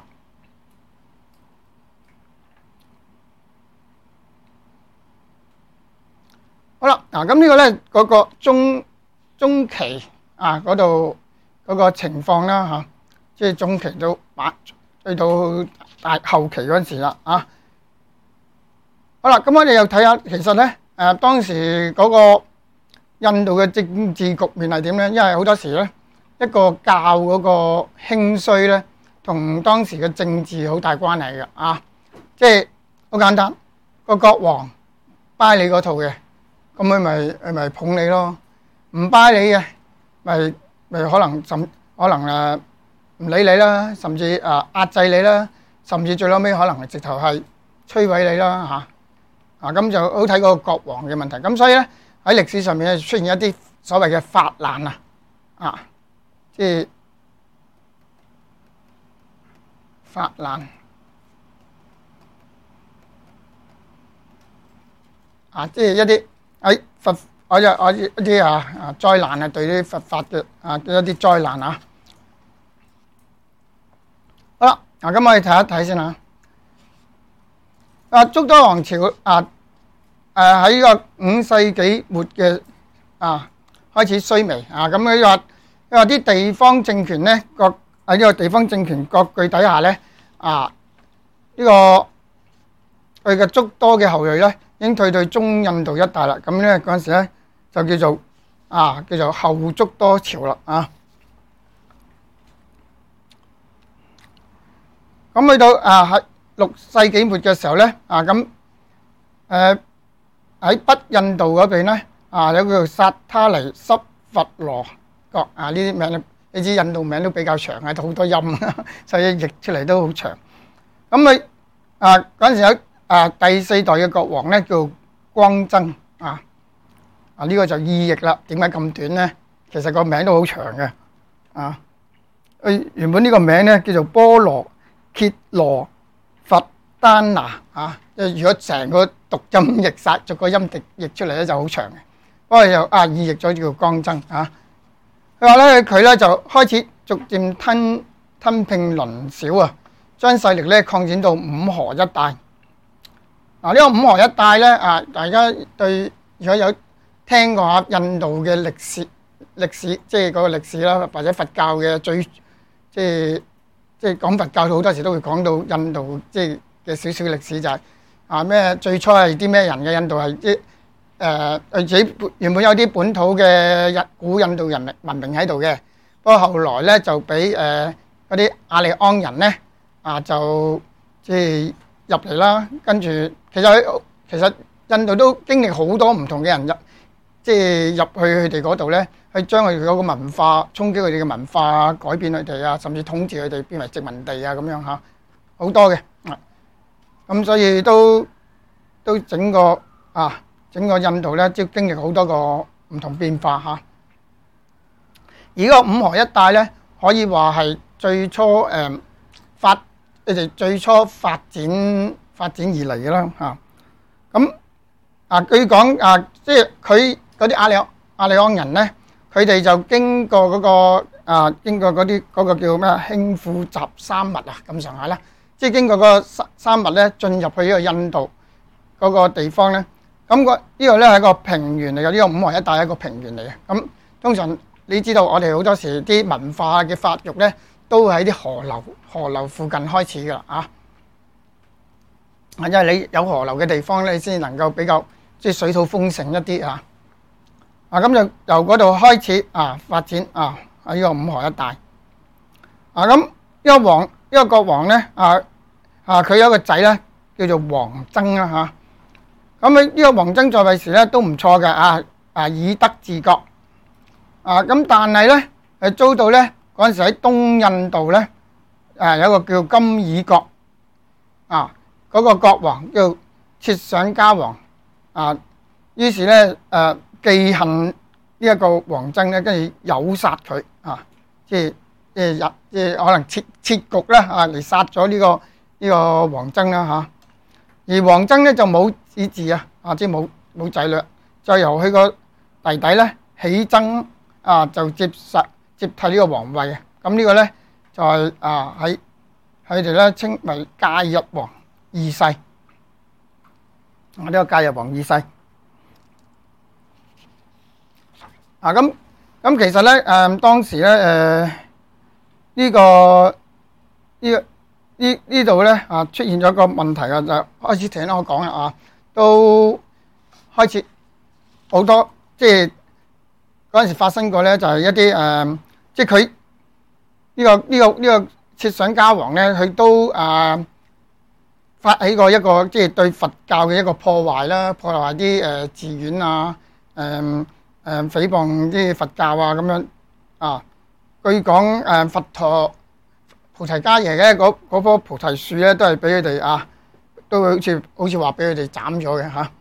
好啦，嗱咁呢個咧嗰個中中期啊嗰度嗰個情況啦嚇，即係中期到晚去到大後期嗰陣時啦啊。好啦，咁我哋又睇下，其實咧。誒、呃、當時嗰個印度嘅政治局面係點咧？因為好多時咧，一個教嗰個興衰咧， 同當時嘅政治好大關係嘅啊！即係好簡單，個國王 buy 你嗰套嘅，咁佢咪佢咪捧你咯；唔 buy 你嘅，咪咪可能甚可能誒唔理你啦，甚至誒壓制你啦，甚至最後尾可能係直頭係摧毀你啦嚇！啊咁就好睇個國王嘅問題。咁所以咧喺歷史上面咧出現一啲所謂嘅法難啊啊，即係法難啊，即係一啲喺佛我有我一啲啊啊災難啊，對啲佛法嘅啊一啲災難啊。好啦，嗱咁我哋睇一睇先嚇。啊，竺多王朝啊，誒喺呢個五世紀末嘅啊開始衰微啊，咁佢話因為啲地方政權咧，各喺呢個地方政權割據底下咧啊，呢、這個佢嘅竺多嘅後裔咧已經退到中印度一帶啦，咁咧嗰陣時咧就叫做啊叫做後竺多朝啦啊。咁去到啊喺六世紀末嘅時候咧，啊咁誒喺北印度嗰邊咧，啊有個叫薩他尼濕佛羅國啊，呢啲名咧，你知印度名都比較長啊，好多音，所以譯出嚟都好長。咁佢啊嗰陣時有啊第四代嘅國王咧叫光曾啊，啊呢個就意譯啦。點解咁短咧？其實個名都好長嘅啊。佢原本呢個名咧叫做波羅揭羅佛丹拿啊，即係如果成個讀音譯晒，逐個音譯譯出嚟咧就好長嘅。不過又啊意譯咗叫光曾啊。佢話咧佢咧就開始逐漸吞吞併鄰小啊，將勢力咧擴展到五河一帶。嗱呢個五河一帶咧啊，大家對如果有聽過下印度嘅歷史歷史，即係嗰個歷史啦，或者佛教嘅最即係。即係講佛教好多時都會講到印度即係嘅少少歷史，就係啊咩最初係啲咩人嘅？印度係啲誒佢自己原本有啲本土嘅日古印度人文明喺度嘅，不過後來咧就俾誒嗰啲雅利安人咧啊就即係入嚟啦，跟住其實其實印度都經歷好多唔同嘅人入即係入去佢哋嗰度咧。去將佢哋嗰個文化衝擊佢哋嘅文化，改變佢哋啊，甚至統治佢哋變為殖民地啊，咁樣嚇好多嘅。咁所以都都整個啊整個印度咧，即係經歷好多個唔同變化嚇。而個五河一帶咧，可以話係最初誒發佢哋最初發展發展而嚟嘅啦嚇。咁啊據講啊，即係佢嗰啲亞利亞利安人咧。佢哋就經過嗰個啊，經過嗰啲嗰個叫咩興富集三密啊，咁上下啦，即係經過個三三密咧，進入去呢個印度嗰個地方咧。咁個呢個咧係一個平原嚟嘅，呢個五河一帶係一個平原嚟嘅。咁通常你知道我哋好多時啲文化嘅發育咧，都喺啲河流河流附近開始㗎啦啊！因為你有河流嘅地方咧，你先能夠比較即係水土豐盛一啲啊。啊咁就由嗰度開始啊發展啊喺呢個五河一帶啊。咁呢個王呢個國王咧啊啊佢有一個仔咧叫做王曾啦嚇。咁呢個王曾在位時咧都唔錯嘅啊啊以德治國啊。咁但係咧誒遭到咧嗰陣時喺東印度咧啊有一個叫金耳國啊，嗰個國王叫切想家王啊。於是咧誒記恨呢一個王曾咧，跟住誘殺佢啊！即係即係入即係可能設設局啦啊，嚟殺咗呢個呢個王曾啦嚇。而王曾咧就冇子嗣啊，啊即係冇冇仔女，就由佢個弟弟咧喜曾啊就接實接替呢個皇位嘅。咁呢個咧就係啊喺佢哋咧稱為戒日王二世啊，呢個戒日王二世。啊咁咁其實咧誒當時咧誒呢個呢個呢呢度咧啊出現咗個問題啊，就開始聽我講啦啊，都開始好多即係嗰陣時發生過咧，就係一啲誒即係佢呢個呢個呢個設想家王咧，佢都啊發起過一個即係對佛教嘅一個破壞啦，破壞啲誒寺院啊，誒誒誹謗啲佛教啊咁樣啊。據講誒佛陀菩提伽耶嘅嗰嗰棵菩提樹咧，都係俾佢哋啊，都好似好似話俾佢哋斬咗嘅嚇。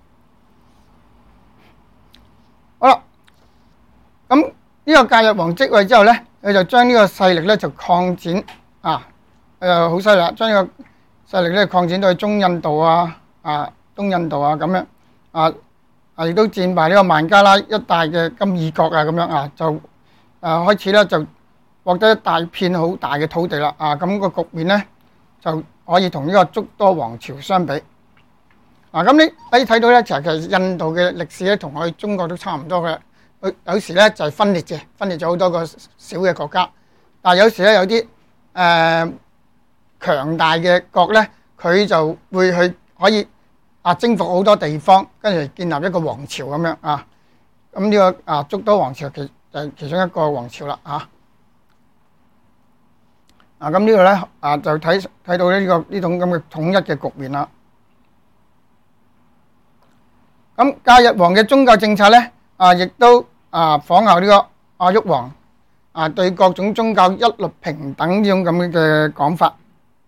好啦，咁呢個戒日王即位之後咧，佢就將呢個勢力咧就擴展啊，誒好犀利啦！將呢個勢力咧擴展到去中印度啊、啊東印度啊咁樣啊，啊亦都戰敗呢個孟加拉一帶嘅金耳國啊咁樣啊，就誒、啊、開始咧就獲得一大片好大嘅土地啦啊！咁、那個局面咧就可以同呢個竺多王朝相比啊！咁你可以睇到咧，其實其實印度嘅歷史咧同我哋中國都差唔多嘅。佢有時咧就係、是、分裂嘅，分裂咗好多個小嘅國家。但係有時咧有啲誒、呃、強大嘅國咧，佢就會去可以啊征服好多地方，跟住建立一個王朝咁樣啊。咁呢、這個啊竺多王朝其就係其中一個王朝啦啊。啊咁呢個咧啊就睇睇到咧呢個呢種咁嘅統一嘅局面啦。咁戒日王嘅宗教政策咧啊，亦都啊仿效呢個阿育王啊，對各種宗教一律平等呢種咁嘅講法。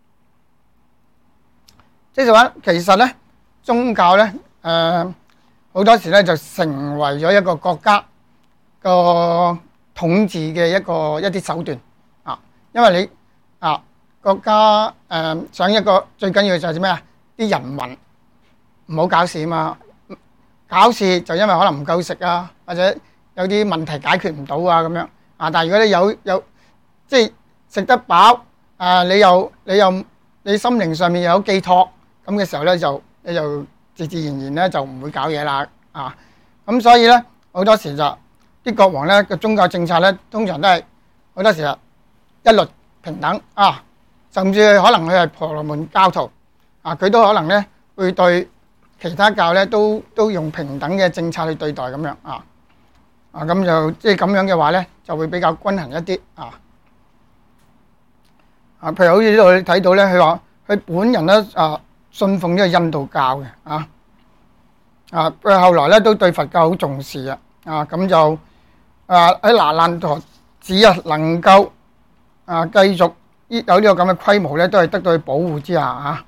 即係話其實咧宗教咧誒好多時咧就成為咗一個國家個統治嘅一個一啲手段啊，因為你啊國家誒想一個最緊要就係咩啊？啲人民唔好搞事啊嘛，搞事就因為可能唔夠食啊，或者有啲問題解決唔到啊咁樣啊。但係如果你有有即係食得飽啊，你又你又你心靈上面又有寄託咁嘅時候咧，就你就自自然然咧就唔會搞嘢啦啊。咁所以咧好多時就啲國王咧嘅宗教政策咧，通常都係好多時啊一律平等啊，甚至可能佢係婆羅門教徒啊，佢都可能咧會對其他教咧都都用平等嘅政策去對待咁樣啊啊，咁就即係咁樣嘅話咧，就會比較均衡一啲啊啊。譬如好似呢度你睇到咧，佢話佢本人咧啊信奉呢個印度教嘅啊啊，佢後來咧都對佛教好重視啊啊，咁就啊喺那爛陀寺啊能夠啊繼續有呢個咁嘅規模咧，都係得到佢保護之下啊。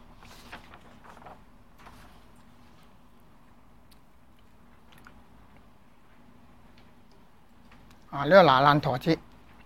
啊！呢個那爛陀寺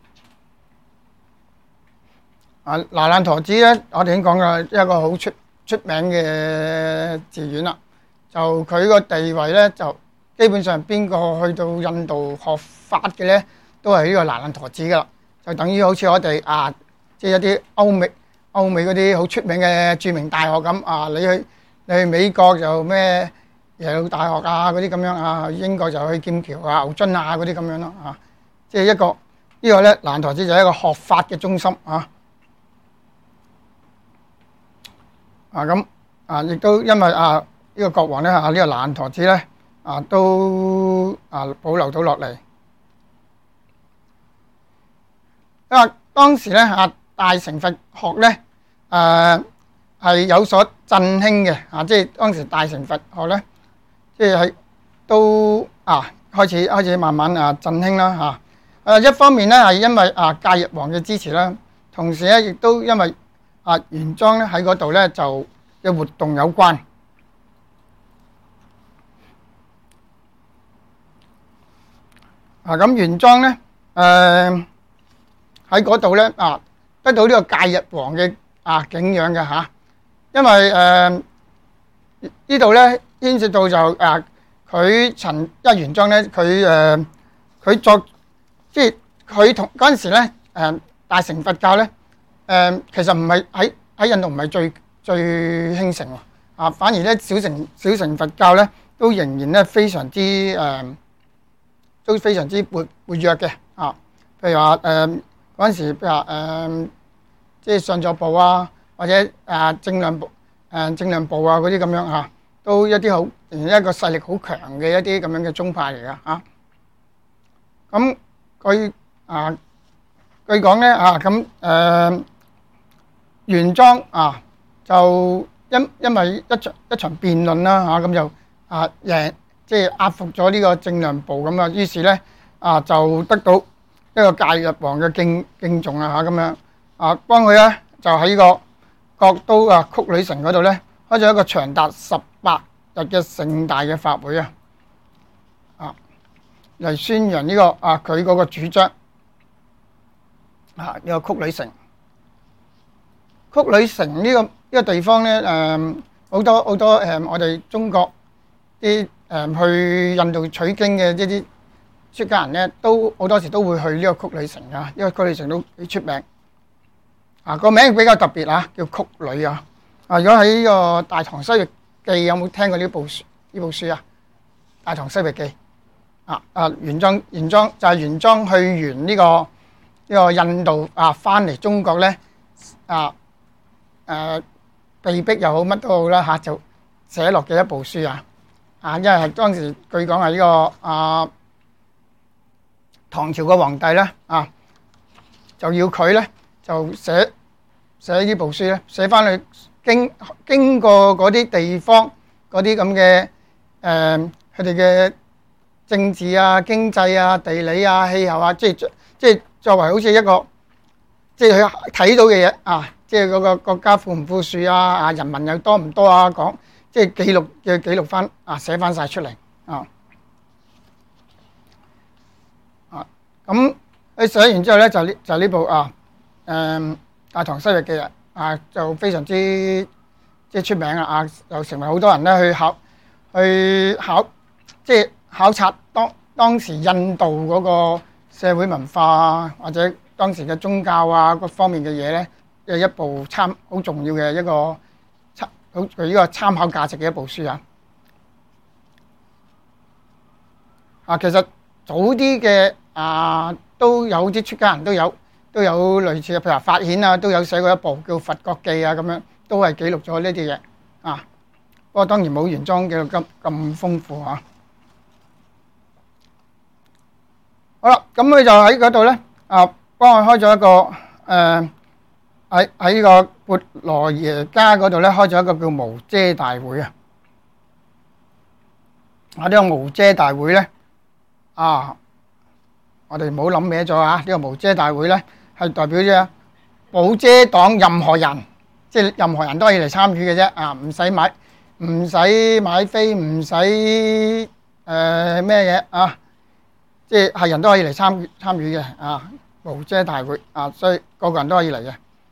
啊，那爛陀寺咧，我哋已經講過一個好出出名嘅寺院啦。就佢個地位咧，就基本上邊個去到印度學法嘅咧，都係呢個那爛陀寺噶啦。就等於好似我哋啊，即係一啲歐美歐美嗰啲好出名嘅著名大學咁啊。你去你去美國就咩耶魯大學啊嗰啲咁樣啊，英國就去劍橋啊、牛津啊嗰啲咁樣咯啊。即係一個呢個咧，那爛陀寺就係一個學法嘅中心啊！啊咁啊，亦都因為啊呢個國王咧啊呢個那爛陀寺咧啊都啊保留到落嚟。因為當時咧啊大乘佛學咧誒係有所振興嘅啊，即係當時大乘佛學咧即係喺都啊開始開始慢慢啊振興啦嚇。誒一方面咧係因為啊戒日王嘅支持啦，同時咧亦都因為啊玄奘咧喺嗰度咧就嘅活動有關。啊咁玄奘咧誒喺嗰度咧啊得到呢個戒日王嘅啊敬仰嘅嚇，因為誒呢度咧牽涉到就誒佢陳一玄奘咧佢誒佢作。即係佢同嗰陣時咧，誒大乘佛教咧，誒其實唔係喺喺印度唔係最最興盛喎，啊反而咧小乘小乘佛教咧都仍然咧非常之誒都非常之活活躍嘅啊。譬如話誒嗰陣時，譬如話誒即係上座部啊，或者誒正量部誒正量部啊嗰啲咁樣嚇，都一啲好仍然一個勢力好強嘅一啲咁樣嘅宗派嚟噶嚇。咁據啊據講咧啊咁誒玄奘啊，就因因為一場一場辯論啦嚇，咁就啊贏，即係壓服咗呢個正量部咁啊，於是咧啊就得到一個戒律王嘅敬敬重啊嚇，咁樣啊幫佢咧就喺個國都啊曲女城嗰度咧開咗一個長達十八日嘅盛大嘅法會啊，啊嚟宣揚呢個啊佢嗰個主張啊呢個曲女城。曲女城呢個呢個地方咧，誒好多好多誒，我哋中國啲誒去印度取經嘅呢啲出家人咧，都好多時都會去呢個曲女城啊，因為曲女城都幾出名啊，個名比較特別啊，叫曲女啊。啊，如果喺呢個《大唐西域記》有冇聽過呢部書呢部書啊？《大唐西域記》啊啊，玄奘玄奘就係玄奘去完呢個呢個印度啊，翻嚟中國咧啊。誒、呃、被逼又好乜都好啦嚇、啊，就寫落嘅一部書啊！啊，因為係當時據講係呢個啊唐朝嘅皇帝咧啊，就要佢咧就寫寫呢部書咧，寫翻去經經過嗰啲地方嗰啲咁嘅誒佢哋嘅政治啊、經濟啊、地理啊、氣候啊，即係即係作為好似一個即係佢睇到嘅嘢啊！即係嗰個國家富唔富庶啊，啊人民又多唔多啊，講即係記錄嘅記錄翻啊，寫翻晒出嚟啊啊！咁佢寫完之後咧，就呢就呢部啊誒《大唐西域記》啊，就非常之即係出名啊！啊，又成為好多人咧去考去考即係考察當當時印度嗰個社會文化啊，或者當時嘅宗教啊各方面嘅嘢咧。嘅一部參好重要嘅一個參好佢呢個參考價值嘅一部書啊！啊，其實早啲嘅啊都有啲出家人都有都有類似嘅，譬如話法顯啊，都有寫過一部叫《佛國記》啊，咁樣都係記錄咗呢啲嘢啊。不過當然冇玄奘記錄咁咁豐富啊。好啦，咁佢就喺嗰度咧啊，幫我開咗一個誒。呃喺喺呢個缽羅耶家嗰度咧，開咗一個叫無遮大會啊！啊，呢個無遮大會咧，啊，我哋唔好諗歪咗啊！呢個無遮大會咧，係代表啫冇遮擋任何人，即係任何人都可以嚟參與嘅啫啊！唔使買，唔使買飛，唔使誒咩嘢啊！即係係人都可以嚟參與參與嘅啊！無遮大會啊，所以個個人都可以嚟嘅。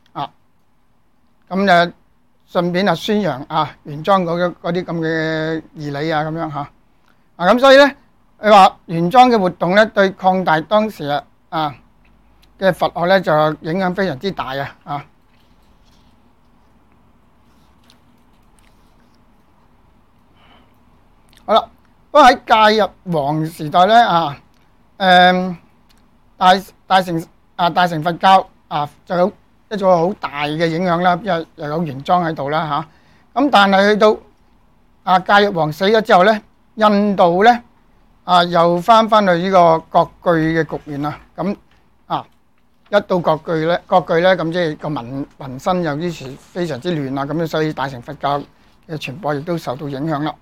咁就順便啊宣揚啊玄奘嗰嗰啲咁嘅義理啊咁樣嚇啊，咁所以咧你話玄奘嘅活動咧，對擴大當時啊啊嘅佛學咧就影響非常之大啊啊！好啦，不過喺戒日王時代咧啊，誒大大乘啊大乘佛教啊就有一個好大嘅影響啦，因為又有玄奘喺度啦嚇。咁但係去到啊戒日王死咗之後咧，印度咧啊又翻翻去呢個割據嘅局面啦。咁啊一到割據咧，割據咧咁即係個民民生又於是非常之亂啦。咁所以大乘佛教嘅傳播亦都受到影響啦。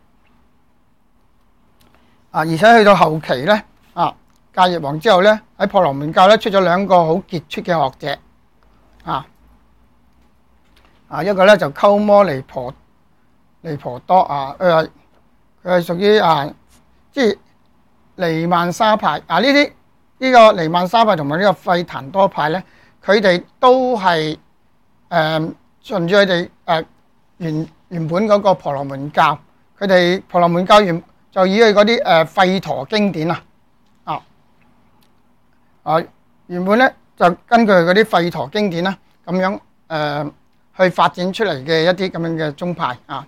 啊而且去到後期咧啊戒日王之後咧，喺婆羅門教咧出咗兩個好傑出嘅學者。啊！啊一個咧就鳩摩尼婆尼婆多啊，佢係佢係屬於啊，即係尼曼沙派啊。呢啲呢個尼曼沙派同埋呢個費檀多派咧，佢哋都係誒順住佢哋誒原原本嗰個婆羅門教，佢哋婆羅門教原就以佢嗰啲誒吠陀經典啊啊啊原本咧。就根據嗰啲吠陀經典啦，咁樣誒、呃、去發展出嚟嘅一啲咁樣嘅宗派啊。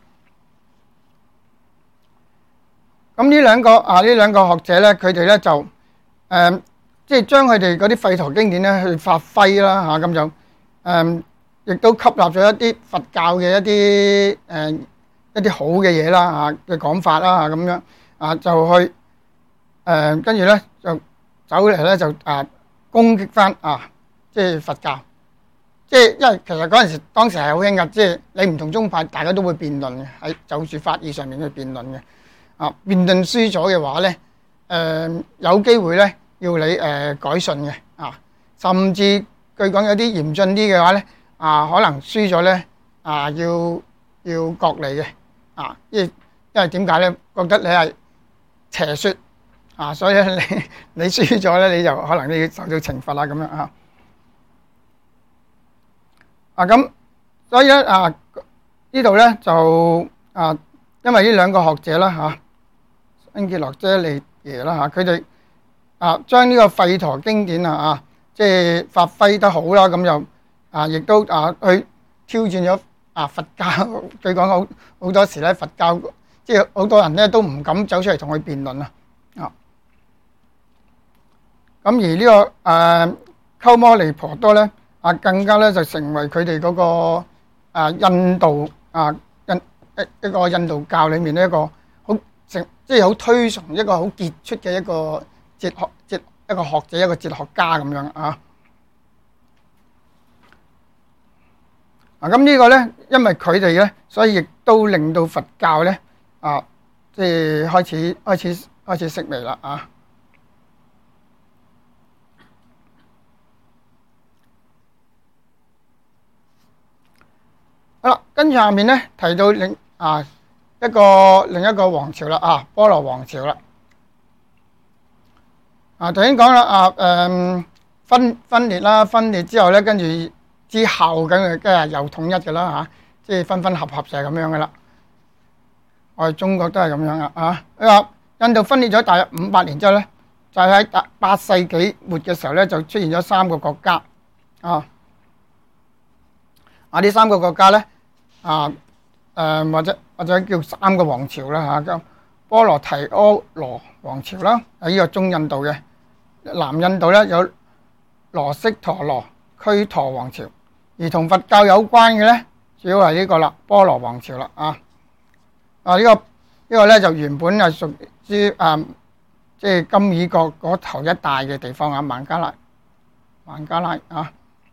咁呢兩個啊，呢兩個學者咧，佢哋咧就誒、呃，即係將佢哋嗰啲吠陀經典咧去發揮啦嚇，咁、啊、就誒，亦、呃、都吸納咗一啲佛教嘅一啲誒、呃、一啲好嘅嘢啦嚇嘅講法啦嚇，咁樣啊就去誒，跟住咧就走嚟咧就啊。攻擊翻啊！即係佛教， 即係因為其實嗰陣時當時係好興㗎，即係你唔同宗派大家都會辯論嘅，喺就住法義上面去辯論嘅。啊，辯論輸咗嘅話咧，誒、呃、有機會咧要你誒、呃、改信嘅啊，甚至據講有啲嚴峻啲嘅話咧，啊可能輸咗咧啊要要割離嘅啊，因為因為點解咧？覺得你係邪説啊，所以你你輸咗咧，你就可能你要受到懲罰啦咁樣啊。啊咁，所以咧啊呢度咧就啊，因為呢兩個學者啦嚇。恩傑諾啫利耶啦嚇，佢哋啊將呢個吠陀經典啊啊，即係發揮得好啦，咁又啊，亦都啊去挑戰咗啊佛教。據講好好多時咧，佛教即係好多人咧都唔敢走出嚟同佢辯論啊啊。咁而呢個誒鳩摩尼婆多咧啊，更加咧就成為佢哋嗰個啊印度啊印一一個印度教裡面呢一個好成即係好推崇一個好傑出嘅一個哲學哲一個學者一個哲學家咁樣啊。啊咁呢個咧，因為佢哋咧，所以亦都令到佛教咧啊，即係開始開始開始式微啦啊。好啦，跟住下面咧提到另啊一個另一個王朝啦啊，波羅王朝啦。啊頭先講啦啊誒分分裂啦，分裂之後咧，跟住之後梗係梗係又統一嘅啦嚇，即係分分合合就係咁樣嘅啦。我哋中國都係咁樣啊啊！你話印度分裂咗大約五百年之後咧，就喺八八世紀末嘅時候咧，就出現咗三個國家啊。啊！呢三個國家咧啊誒、呃、或者或者叫三個王朝啦嚇，咁、啊、波羅提阿羅王朝啦，喺呢個中印度嘅。南印度咧有羅悉陀羅瞿陀王朝，而同佛教有關嘅咧，主要係呢個啦，波羅王朝啦啊。啊、這個、呢個呢個咧就原本係屬於啊，即係金耳國嗰頭一帶嘅地方啊，孟加拉孟加拉啊。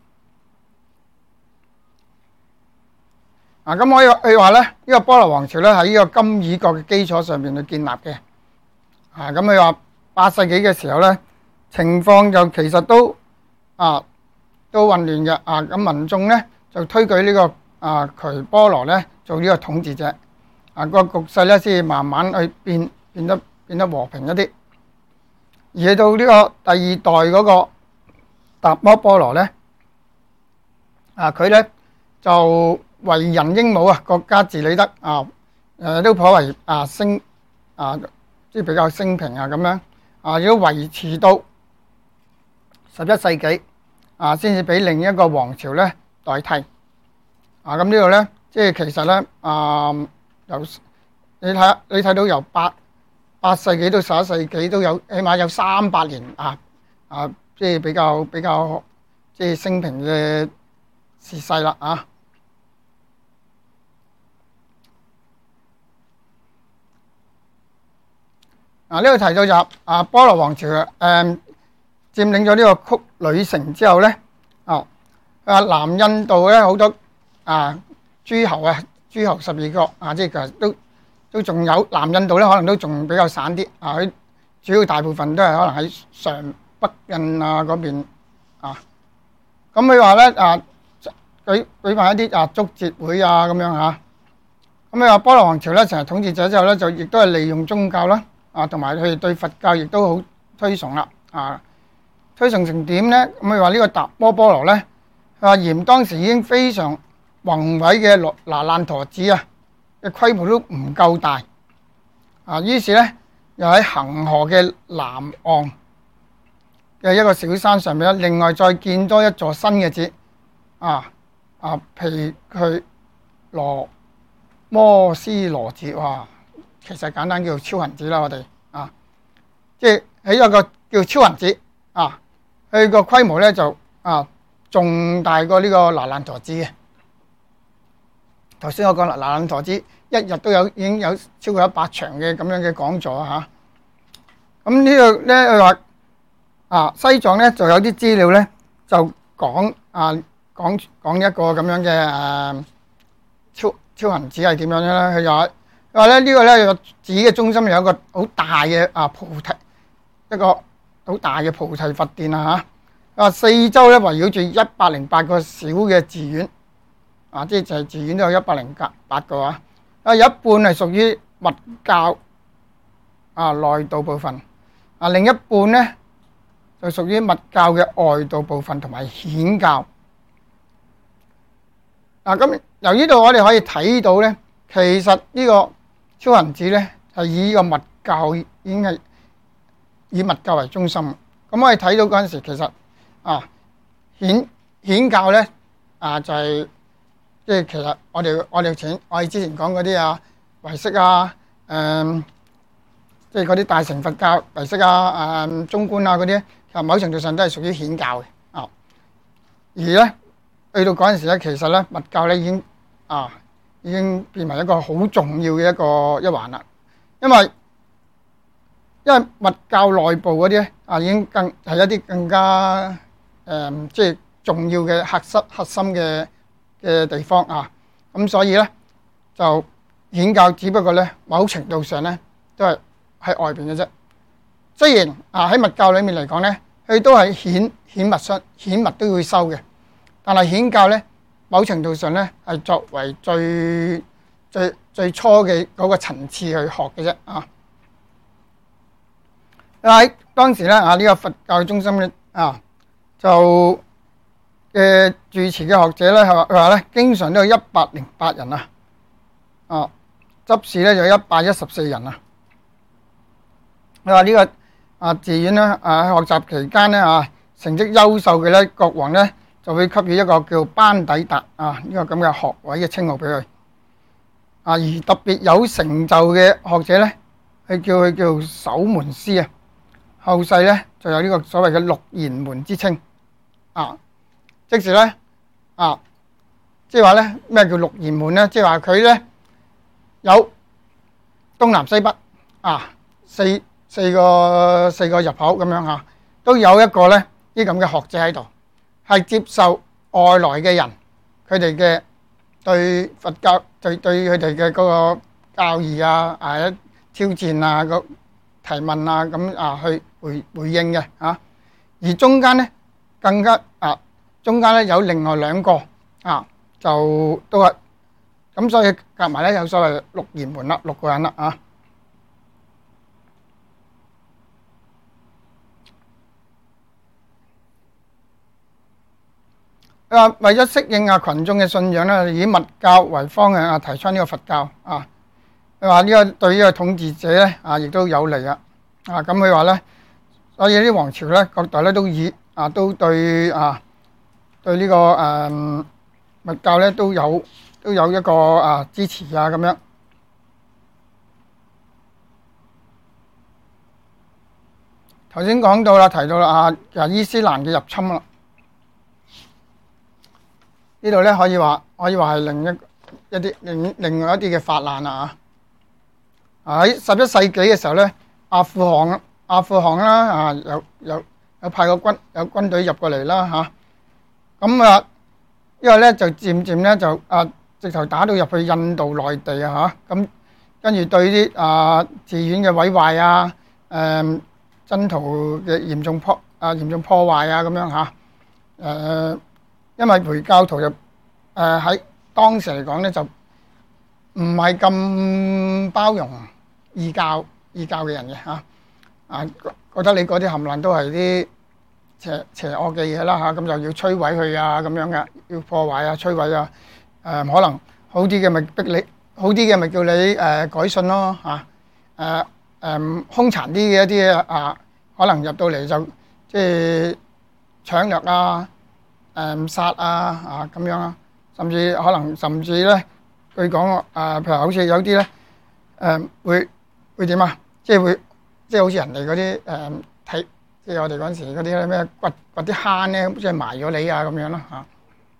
啊，咁可以佢話咧，呢、這個波羅王朝咧喺呢個金耳國嘅基礎上面去建立嘅。啊，咁佢話八世紀嘅時候咧，情況就其實都啊都混亂嘅。啊，咁民眾咧就推舉呢、這個啊瞿波羅咧做呢個統治者。啊，個局勢咧先慢慢去變變得變得和平一啲。而去到呢個第二代嗰個達摩波羅咧，啊佢咧就為人英武啊，國家治理得啊，誒都頗為啊升啊，即係比較升平啊咁樣啊，如果維持到十一世紀啊，先至俾另一個王朝咧代替啊。咁呢度咧，即係其實咧啊，由你睇你睇到由八八世紀到十一世紀都有起碼有三百年啊啊，即係比較比較即係升平嘅時勢啦啊。啊！呢度提到就啊，波羅王朝誒佔領咗呢個曲女城之後咧，啊啊南印度咧好多啊諸侯啊，諸侯十二個啊，即係其實都都仲有南印度咧，可能都仲比較散啲啊。佢主要大部分都係可能喺上北印啊嗰邊啊。咁佢話咧啊，舉舉辦一啲啊祝節會啊咁樣嚇。咁佢話波羅王朝咧成為統治者之後咧，就亦都係利用宗教啦。啊，同埋佢哋對佛教亦都好推崇啦。啊，推崇成點咧？咁佢話呢個達摩波羅咧，佢話嫌當時已經非常宏偉嘅羅那爛陀寺啊嘅規模都唔夠大。啊，於是咧又喺恒河嘅南岸嘅一個小山上面咧，另外再建多一座新嘅寺。啊啊，毗俱羅摩斯羅寺，哇！其實簡單叫超恒寺啦，我哋啊，即係起咗個叫超恒寺啊，佢個規模咧就啊仲大過呢個那爛陀寺嘅。頭先我講啦，那爛陀寺一日都有已經有超過一百場嘅咁樣嘅講座嚇。咁呢個咧佢話啊，西藏咧就有啲資料咧就講啊講講講一個咁樣嘅誒、呃、超超恒子係點樣咧？佢就話佢話咧呢個咧個寺嘅中心有一個好大嘅啊菩提，一個好大嘅菩提佛殿啊嚇。佢話四周咧圍繞住一百零八個小嘅寺院啊，即係就係寺院都有一百零八個啊。啊，有一半係屬於密教啊內道部分，啊另一半咧就屬於密教嘅外道部分同埋顯教。嗱，咁由呢度我哋可以睇到咧，其實呢個超恒寺咧係以呢個密教已經係以密教為中心。咁我哋睇到嗰陣時，其實啊顯顯教咧啊就係即係其實我哋我哋前我哋之前講嗰啲啊唯識啊誒，即係嗰啲大乘佛教唯識啊誒中觀啊嗰啲，其實某程度上都係屬於顯教嘅啊。而咧去到嗰陣時咧，其實咧密教咧已經啊已經變為一個好重要嘅一個一環啦。因為因為密教內部嗰啲咧啊已經更係一啲更加誒即係重要嘅核心核心嘅嘅地方啊。咁所以咧就顯教只不過咧某程度上咧都係喺外邊嘅啫。雖然啊喺密教裏面嚟講咧，佢都係顯顯密相顯密都會收嘅。但係顯教咧，某程度上咧係作為最最最初嘅嗰個層次去學嘅啫啊！喺當時咧啊，呢個佛教中心咧啊，就嘅住持嘅學者咧係話佢話咧，經常都有一百零八人啊，啊執事咧就有一百一十四人啊。佢話呢個啊寺院咧啊喺學習期間咧啊，成績優秀嘅咧國王咧，就會給予一個叫班底達啊呢個咁嘅學位嘅稱號俾佢啊，而特別有成就嘅學者咧，佢叫佢叫守門師啊。後世咧就有呢個所謂嘅六賢門之稱啊，即是咧啊，即係話咧咩叫六賢門咧？即係話佢咧有東南西北啊四四個四個入口咁樣嚇，都有一個咧啲咁嘅學者喺度。係接受外來嘅人，佢哋嘅對佛教、對對佢哋嘅嗰個教義啊、啊挑戰啊、個提問啊，咁啊去回回應嘅啊。而中間咧更加啊，中間咧有另外兩個啊，就都係咁，所以夾埋咧有所謂六賢門啦，六個人啦啊。啊，為咗適應啊羣眾嘅信仰咧，以密教為方向啊，提倡呢個佛教啊。佢話呢個對呢個統治者咧啊，亦都有利啊。啊，咁佢話咧，所以啲王朝咧各代咧都以啊都對啊對呢個誒密教咧都有都有一個啊支持啊咁樣。頭先講到啦，提到啦啊，其實伊斯蘭嘅入侵啦。呢度咧可以話可以話係另一一啲另另外一啲嘅發難啊！喺十一世紀嘅時候咧，阿富汗阿富汗啦啊，有有有派個軍有軍隊入過嚟啦嚇。咁啊，因為咧就漸漸咧就啊，直頭打到入去印度內地啊嚇。咁跟住對啲啊寺院嘅毀壞啊、誒僧徒嘅嚴重破啊嚴重破壞啊咁樣嚇誒。因為回教徒就誒喺當時嚟講咧，就唔係咁包容異教異教嘅人嘅嚇啊，覺得你嗰啲冚唪唥都係啲邪邪惡嘅嘢啦嚇，咁就要摧毀佢啊咁樣嘅，要破壞啊摧毀啊誒，可能好啲嘅咪逼你，好啲嘅咪叫你誒改信咯嚇誒誒兇殘啲嘅一啲啊，可能入到嚟就即係搶掠啊。誒殺啊啊咁樣啊，甚至可能甚至咧，據講誒，譬如好似有啲咧誒會會點啊？即係會即係好似人哋嗰啲誒睇，即係我哋嗰陣時嗰啲咧咩掘掘啲坑咧，即係埋咗你啊咁樣啦嚇，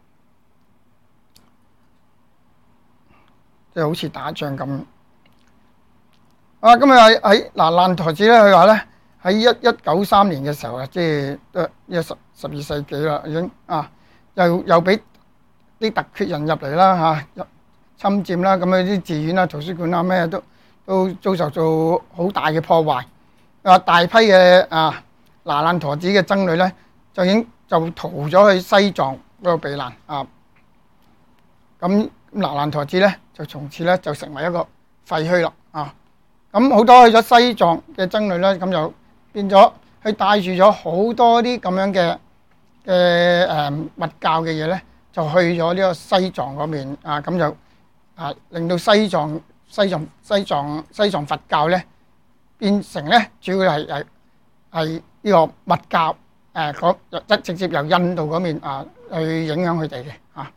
即係好似打仗咁。啊，咁啊喺嗱爛台子咧，佢話咧喺一一九三年嘅時候啊，即係都一十十二世紀啦，已經啊， 又又俾啲突厥人入嚟啦嚇，入侵佔啦，咁啊啲寺院啊、圖書館啊咩都都遭受到好大嘅破壞。啊，大批嘅啊那爛陀寺嘅僧侶咧，就已經就逃咗去西藏嗰度避難啊。咁那爛陀寺咧，就從此咧就成為一個廢墟啦啊！咁好多去咗西藏嘅僧侶咧，咁就變咗佢帶住咗好多啲咁樣嘅嘅誒密教嘅嘢咧，就去咗呢個西藏嗰邊啊！咁就啊令到西藏西藏西藏西藏佛教咧變成咧主要係係係呢個密教誒嗰一直接由印度嗰邊啊去影響佢哋嘅啊。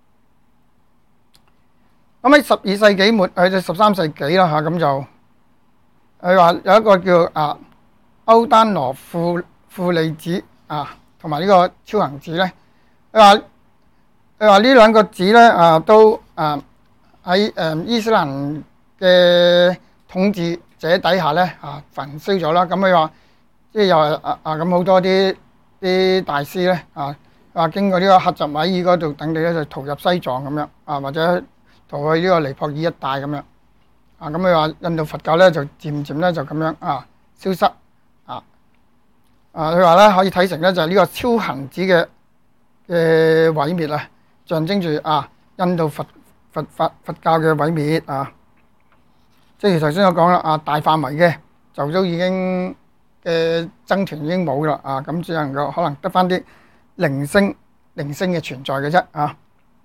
咁喺十二世紀末去到十三世紀啦嚇，咁就佢話有一個叫啊歐丹羅富富利子啊，同埋呢個超行子咧。佢話佢話呢兩個子咧啊，都啊喺誒伊斯蘭嘅統治者底下咧啊焚燒咗啦。咁佢話即係又係啊啊咁好多啲啲大師咧啊話經過呢個喀什米爾嗰度等地咧就逃入西藏咁樣啊，或者逃去呢個尼泊爾一帶咁樣啊。咁佢話印度佛教咧就漸漸咧就咁樣啊消失啊。啊佢話咧可以睇成咧就係呢個超行子嘅嘅毀滅啊，象徵住啊印度佛佛佛佛教嘅毀滅啊。即係頭先我講啦啊，大範圍嘅就都已經嘅僧團已經冇啦啊，咁只能夠可能得翻啲零星零星嘅存在嘅啫啊。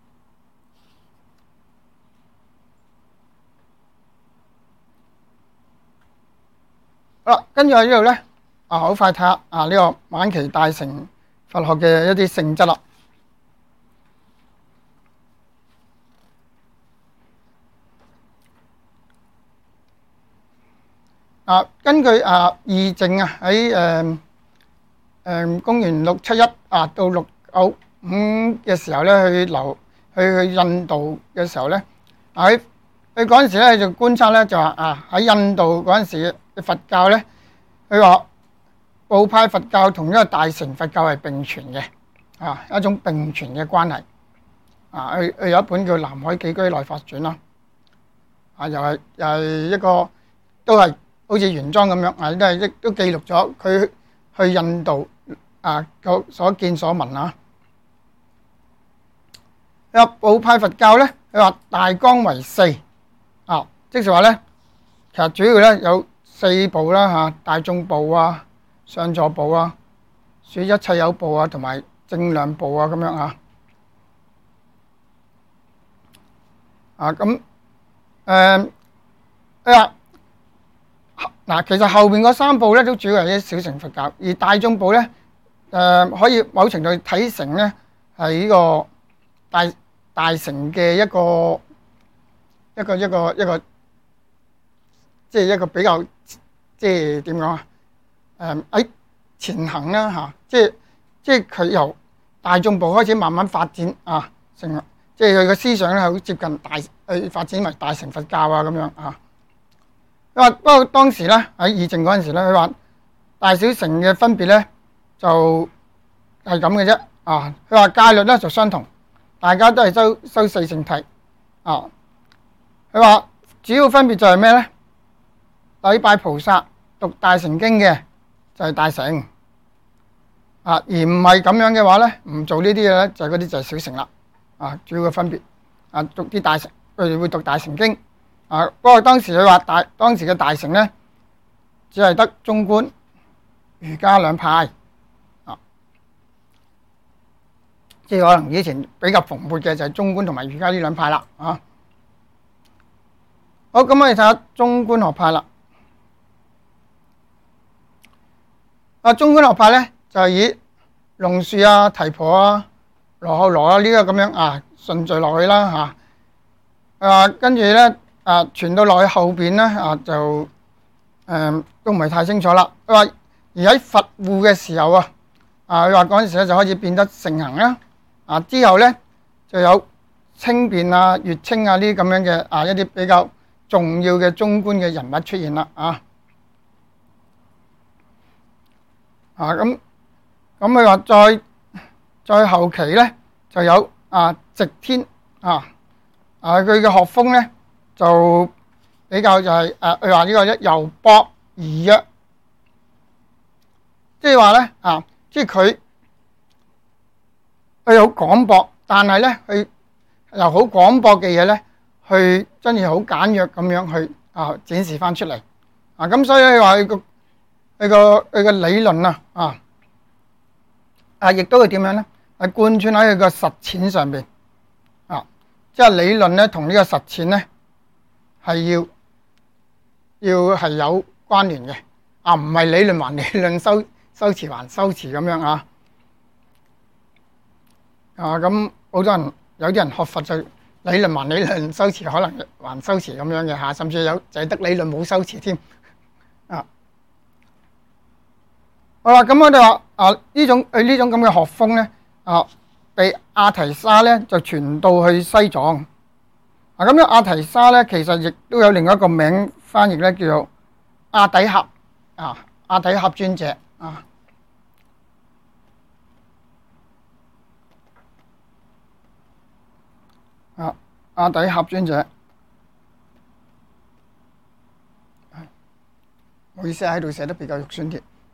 好啦，跟住喺呢度咧啊，好快睇下啊呢個晚期大乘佛學嘅一啲性質啦。啊，根據啊義淨啊喺誒誒公元六七一啊到六九五嘅時候咧，去留去去印度嘅時候咧，喺佢嗰陣時咧就觀察咧就話啊喺印度嗰陣時嘅佛教咧，佢話部派佛教同呢個大乘佛教係並存嘅啊，一種並存嘅關係啊。佢佢有一本叫《南海寄居內法傳》啦，啊又係又係一個都係。好似原裝咁樣啊，都係亦都記錄咗佢去印度啊個所見所聞啊。有部派佛教咧，佢話大綱為四啊，即係話咧，其實主要咧有四部啦嚇，大眾部啊、上座部啊、說一切有部啊，同埋正量部啊咁樣啊。啊咁誒佢話。嗱，其實後邊嗰三部咧都主要係啲小乘佛教，而大眾部咧誒、呃、可以某程度睇成咧係呢個大大乘嘅一個一個一個一個，即係一個比較即係點講啊？誒喺前行啦嚇，即係即係佢由大眾部開始慢慢發展啊，成即係佢嘅思想咧係好接近大去發展為大乘佛教啊咁樣啊。佢話不過當時咧喺義淨嗰陣時咧，佢話大小乘嘅分別咧就係咁嘅啫啊。佢話戒律咧就相同，大家都係修修四聖諦啊。佢話主要分別就係咩咧？禮拜菩薩、讀大乘經嘅就係大乘啊，而唔係咁樣嘅話咧，唔做呢啲嘢咧就係嗰啲就係小乘啦啊。主要嘅分別啊，讀啲大乘，佢哋會讀大乘經。啊！不過當時佢話大當時嘅大乘咧，只係得中觀、瑜伽兩派啊，即係可能以前比較蓬勃嘅就係中觀同埋瑜伽呢兩派啦啊。好，咁我哋睇下中觀學派啦。啊，中觀學派咧就係以龍樹啊、提婆啊、羅睺羅啊呢個咁樣啊順序落去啦嚇。啊，跟住咧。啊，傳到落去後邊咧，啊就誒、嗯、都唔係太清楚啦。佢話而喺佛護嘅時候啊，啊佢話嗰陣時咧就開始變得盛行啦。啊之後咧就有清辯啊、月稱啊呢啲咁樣嘅啊一啲比較重要嘅中觀嘅人物出現啦。啊啊咁咁佢話再再後期咧就有啊直天啊，啊佢嘅學風咧就比較就係誒佢話呢個一由博而約，即係話咧啊，即係佢佢好廣博，但係咧佢由好廣博嘅嘢咧，去真係好簡約咁樣去啊展示翻出嚟啊，咁所以話佢個佢個佢個理論啊啊啊，亦都會點樣咧？係貫穿喺佢個實踐上邊啊，即係理論咧同呢個實踐咧係要要係有關聯嘅啊，唔係理論還理論，修修辭還修辭咁樣啊啊！咁好多人有啲人學佛就理論還理論，修辭可能還修辭咁樣嘅嚇，甚至有就係得理論冇修辭添啊！好啦，咁我哋話啊呢種佢呢種咁嘅學風咧啊，被阿提沙咧就傳到去西藏啊。咁樣阿提沙咧其實亦都有另一個名翻譯咧，叫做阿底峽啊，阿底峽尊者啊。啊，阿底峽尊者，唔好意思喺度寫得比較肉酸啲。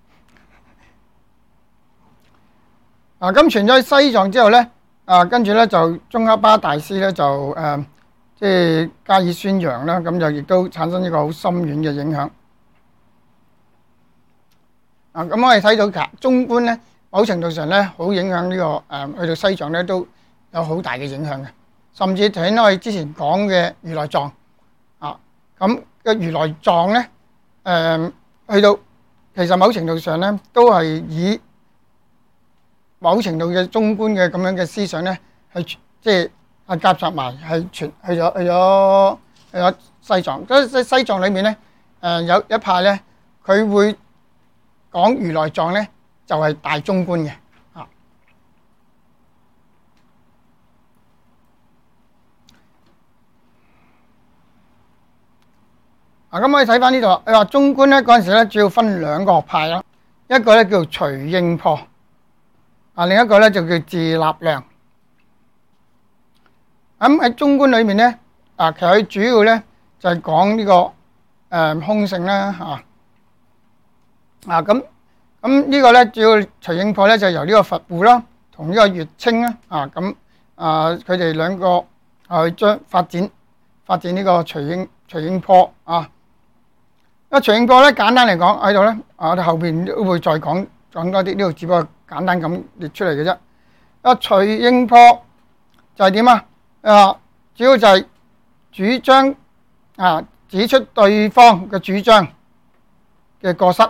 啊，咁傳咗去西藏之後咧，啊，跟住咧就宗喀巴大師咧就誒，即係加以宣揚啦，咁就亦都產生一個好深遠嘅影響。啊，咁我哋睇到其中觀咧，某程度上咧，好影響呢個誒去到西藏咧，都有好大嘅影響嘅。甚至睇我哋之前講嘅如來藏啊，咁嘅如來藏咧，誒去到其實某程度上咧，都係以某程度嘅中觀嘅咁樣嘅思想咧，係即係係夾雜埋係傳去咗去咗去咗西藏。咁喺西藏裏面咧，誒有一派咧，佢會講如來藏咧，就係大中觀嘅。啊，咁可以睇翻呢度，你話中觀咧嗰陣時咧，主要分兩個學派啦，一個咧叫隨應破，啊另一個咧就叫自立量。咁喺中觀裏面咧，啊其實佢主要咧就係講呢個誒空性啦，嚇啊咁咁呢個咧主要隨應破咧就由呢個佛護啦，同呢個月稱啦，啊咁啊佢哋兩個去將發展發展呢個隨應隨應破啊。啊，隨應破咧，簡單嚟講喺度咧，我哋後邊都會再講講多啲，呢度只不過簡單咁列出嚟嘅啫。啊，隨應破就係點啊？啊，主要就係主張啊，指出對方嘅主張嘅過失，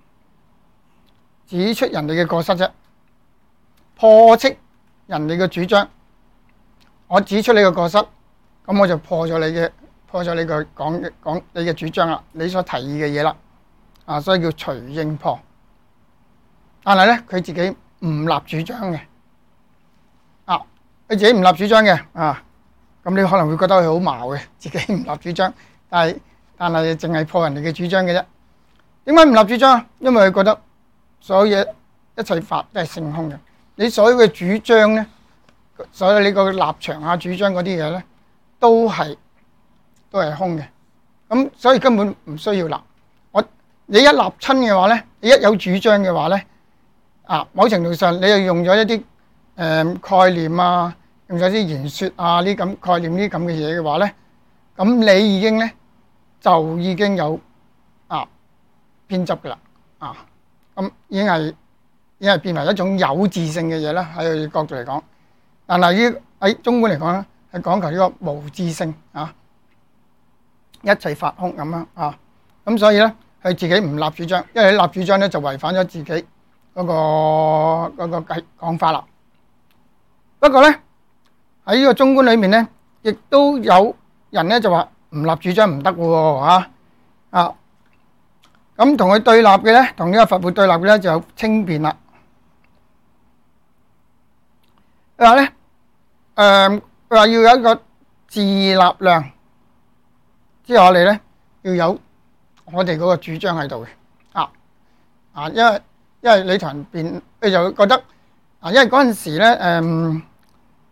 指出人哋嘅過失啫，破斥人哋嘅主張。我指出你嘅過失，咁我就破咗你嘅。破咗你個講講你嘅主張啦，你所提議嘅嘢啦，啊，所以叫隨應破。但係咧，佢自己唔立主張嘅，啊，佢自己唔立主張嘅，啊，咁你可能會覺得佢好矛嘅，自己唔立主張，但係但係淨係破人哋嘅主張嘅啫。點解唔立主張啊？因為佢覺得所有嘢一切法都係性空嘅，你所有嘅主張咧，所有你個立場啊、主張嗰啲嘢咧，都係。都係空嘅，咁所以根本唔需要立。我你一立親嘅話咧，你一有主張嘅話咧，啊，某程度上你又用咗一啲誒、呃、概念啊，用咗啲言説啊，呢咁概念呢咁嘅嘢嘅話咧，咁你已經咧就已經有啊偏執㗎啦，啊，咁已經係已經係變為一種有自性嘅嘢啦，喺佢角度嚟講。但係呢喺中觀嚟講咧，係講求呢個無自性啊。一切法空咁樣啊，咁所以咧佢自己唔立主張，因為你立主張咧就違反咗自己嗰個嗰個計講法啦。不過咧喺呢個中觀裏面咧，亦都有人咧就話唔立主張唔得喎嚇啊！咁同佢對立嘅咧，同呢個佛護對立嘅咧就有稱辯啦。佢話咧誒，佢話要有一個自立量。即係我哋咧要有我哋嗰個主張喺度嘅啊啊，因為因為你同人辯，你就覺得啊，因為嗰陣時咧誒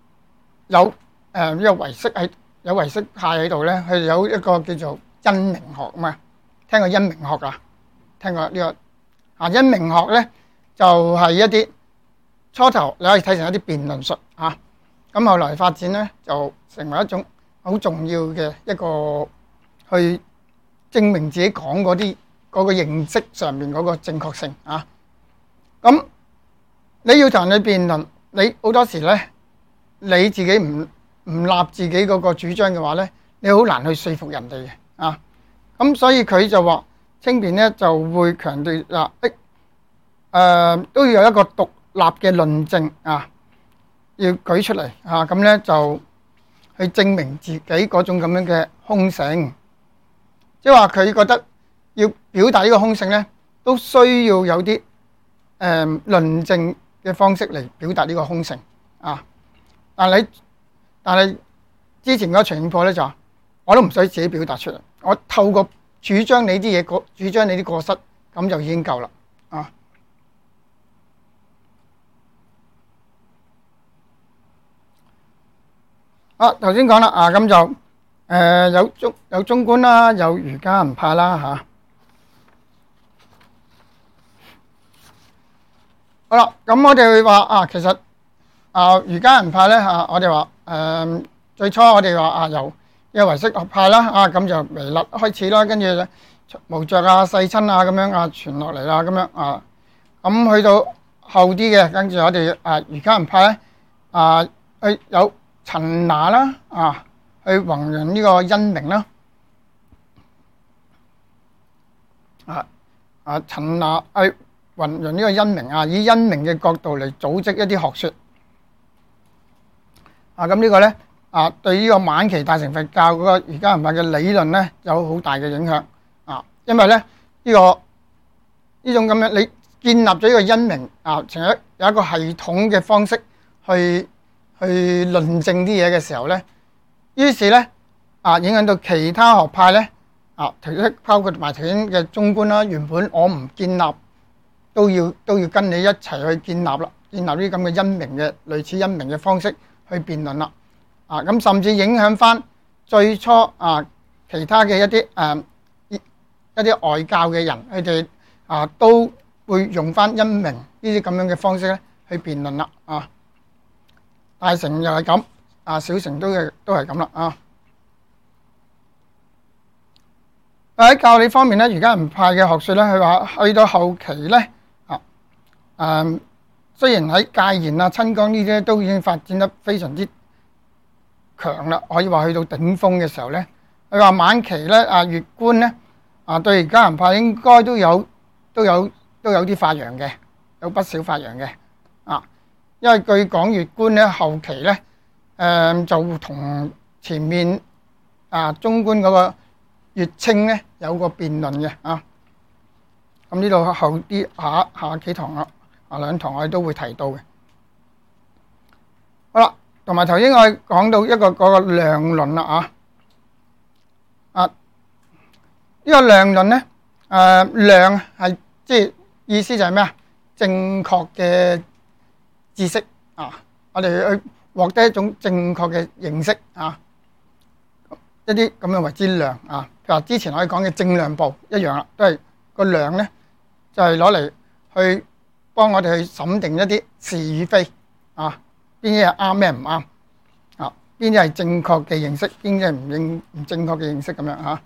有誒呢個唯識喺有唯識派喺度咧，佢有一個叫做因明學啊嘛。聽過因明學噶？聽過呢個啊？因明學咧就係一啲初頭你可以睇成一啲辯論術啊，咁後來發展咧就成為一種好重要嘅一個去證明自己講嗰啲嗰個認識上面嗰個正確性啊。咁你要同人哋辯論，你好多時咧你自己唔唔立自己嗰個主張嘅話咧，你好難去說服人哋嘅啊。咁所以佢就話清辯咧就會強調嗱，誒、呃、都要有一個獨立嘅論證啊，要舉出嚟啊，咁咧就去證明自己嗰種咁樣嘅空性。即係話佢覺得要表達呢個空性咧，都需要有啲誒、呃、論證嘅方式嚟表達呢個空性啊。但係但係之前嗰個長遠課咧就話，我都唔使自己表達出嚟，我透過主張你啲嘢，主張你啲過失，咁就已經夠啦啊。啊，頭先講啦啊，咁就誒、呃、有中有中觀啦，有瑜伽行派啦嚇、啊。好啦，咁我哋會話啊，其實啊瑜伽行派咧嚇，我哋話誒最初我哋話啊由呢個唯識學派啦啊，咁就彌勒開始啦，跟住無著啊、世親啊咁樣啊傳落嚟啦，咁樣啊，咁去到後啲嘅，跟住我哋啊瑜伽行派咧啊去有陳那啦啊，去弘揚呢個因明啦啊啊陳那去弘揚呢個因明啊，以因明嘅角度嚟組織一啲學説啊，咁呢個咧啊對呢個晚期大乘佛教嗰個瑜伽行派嘅理論咧有好大嘅影響啊，因為咧呢、呢個呢種咁樣你建立咗呢個因明啊，成一有一個系統嘅方式去去論證啲嘢嘅時候咧，於是咧啊影響到其他學派咧啊，包括埋頭先嘅中觀啦，原本我唔建立都要都要跟你一齊去建立啦，建立呢啲咁嘅因明嘅類似因明嘅方式去辯論啦啊，咁甚至影響翻最初啊其他嘅一啲誒、啊、一啲外教嘅人，佢哋啊都會用翻因明呢啲咁樣嘅方式咧去辯論啦啊。大乘又係咁，啊小乘都係都係咁啦啊！喺教理方面咧，瑜伽行派嘅學説咧，佢話去到後期咧啊，誒雖然喺戒言啊、親江呢啲都已經發展得非常之強啦，可以話去到頂峰嘅時候咧，佢話晚期咧啊，月觀咧啊對瑜伽行派應該都有都有都有啲發揚嘅，有不少發揚嘅啊。因為據講月觀咧後期咧，誒、呃、就同前面啊中觀嗰個月稱咧有個辯論嘅啊。咁呢度後啲下下幾堂啊啊兩堂我哋都會提到嘅。好啦，同埋頭先我哋講到一個嗰、那個量論啦啊。啊，呢、這個量論咧，誒、呃、量係即係意思就係咩啊？正確嘅知識啊，我哋去獲得一種正確嘅認識啊，一啲咁樣為之量啊。譬如話之前我哋講嘅正量部一樣啦，都係個量咧，就係攞嚟去幫我哋去審定一啲是與非啊，邊啲係啱咩唔啱啊，邊啲係正確嘅認識，邊啲係唔認唔正確嘅認識咁樣嚇。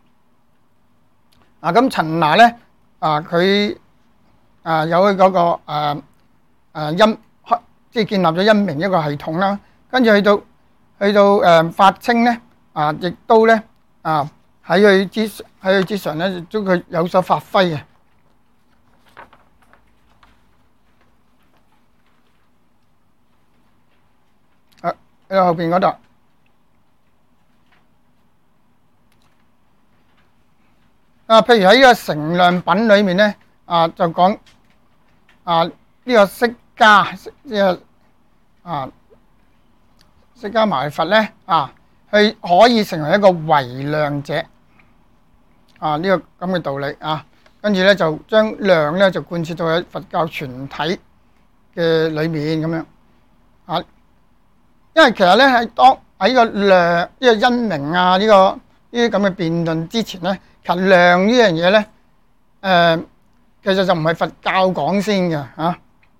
啊，咁陳那咧啊，佢啊有佢嗰個誒誒因。即係建立咗因明一個系統啦，跟住去到去到誒法稱咧啊，亦都咧啊喺佢之喺佢之上咧，都佢有所發揮嘅。啊喺後邊嗰度啊，譬如喺呢個成量品裏面咧啊，就講啊呢個釋迦呢個啊，釋迦牟尼佛咧啊，佢可以成為一個唯量者啊，呢個咁嘅道理啊，跟住咧就將量咧就貫徹到喺佛教全體嘅裏面咁樣啊。 因為其實咧喺當喺個量呢個因明啊呢個呢啲咁嘅辯論之前咧，其實量呢樣嘢咧，誒其實就唔係佛教講先嘅嚇，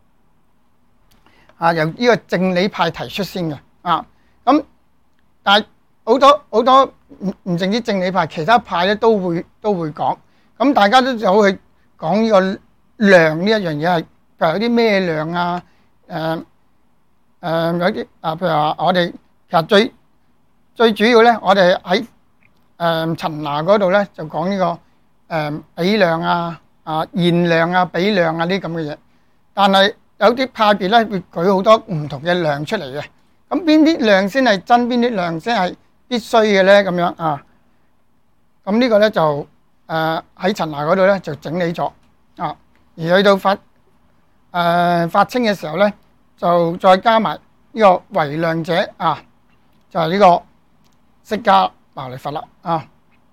啊由呢個正理派提出先嘅啊，咁但係好多好多唔唔淨止正理派，其他派咧都會都會講，咁大家都有去講呢個量呢一樣嘢係，譬如有啲咩量啊，誒。誒、呃、有啲啊，譬如話我哋其實最最主要咧，我哋喺誒陳拿嗰度咧就講呢、這個誒、呃、比量啊、啊現量啊、比量啊呢啲咁嘅嘢。但係有啲派別咧會舉好多唔同嘅量出嚟嘅。咁邊啲量先係真，邊啲量先係必須嘅咧？咁樣啊？咁呢個咧就誒喺陳拿嗰度咧就整理咗啊，而去到發誒、呃、發清嘅時候咧。就再加埋呢個唯量者啊，就係、是、呢個釋迦牟尼佛啦啊！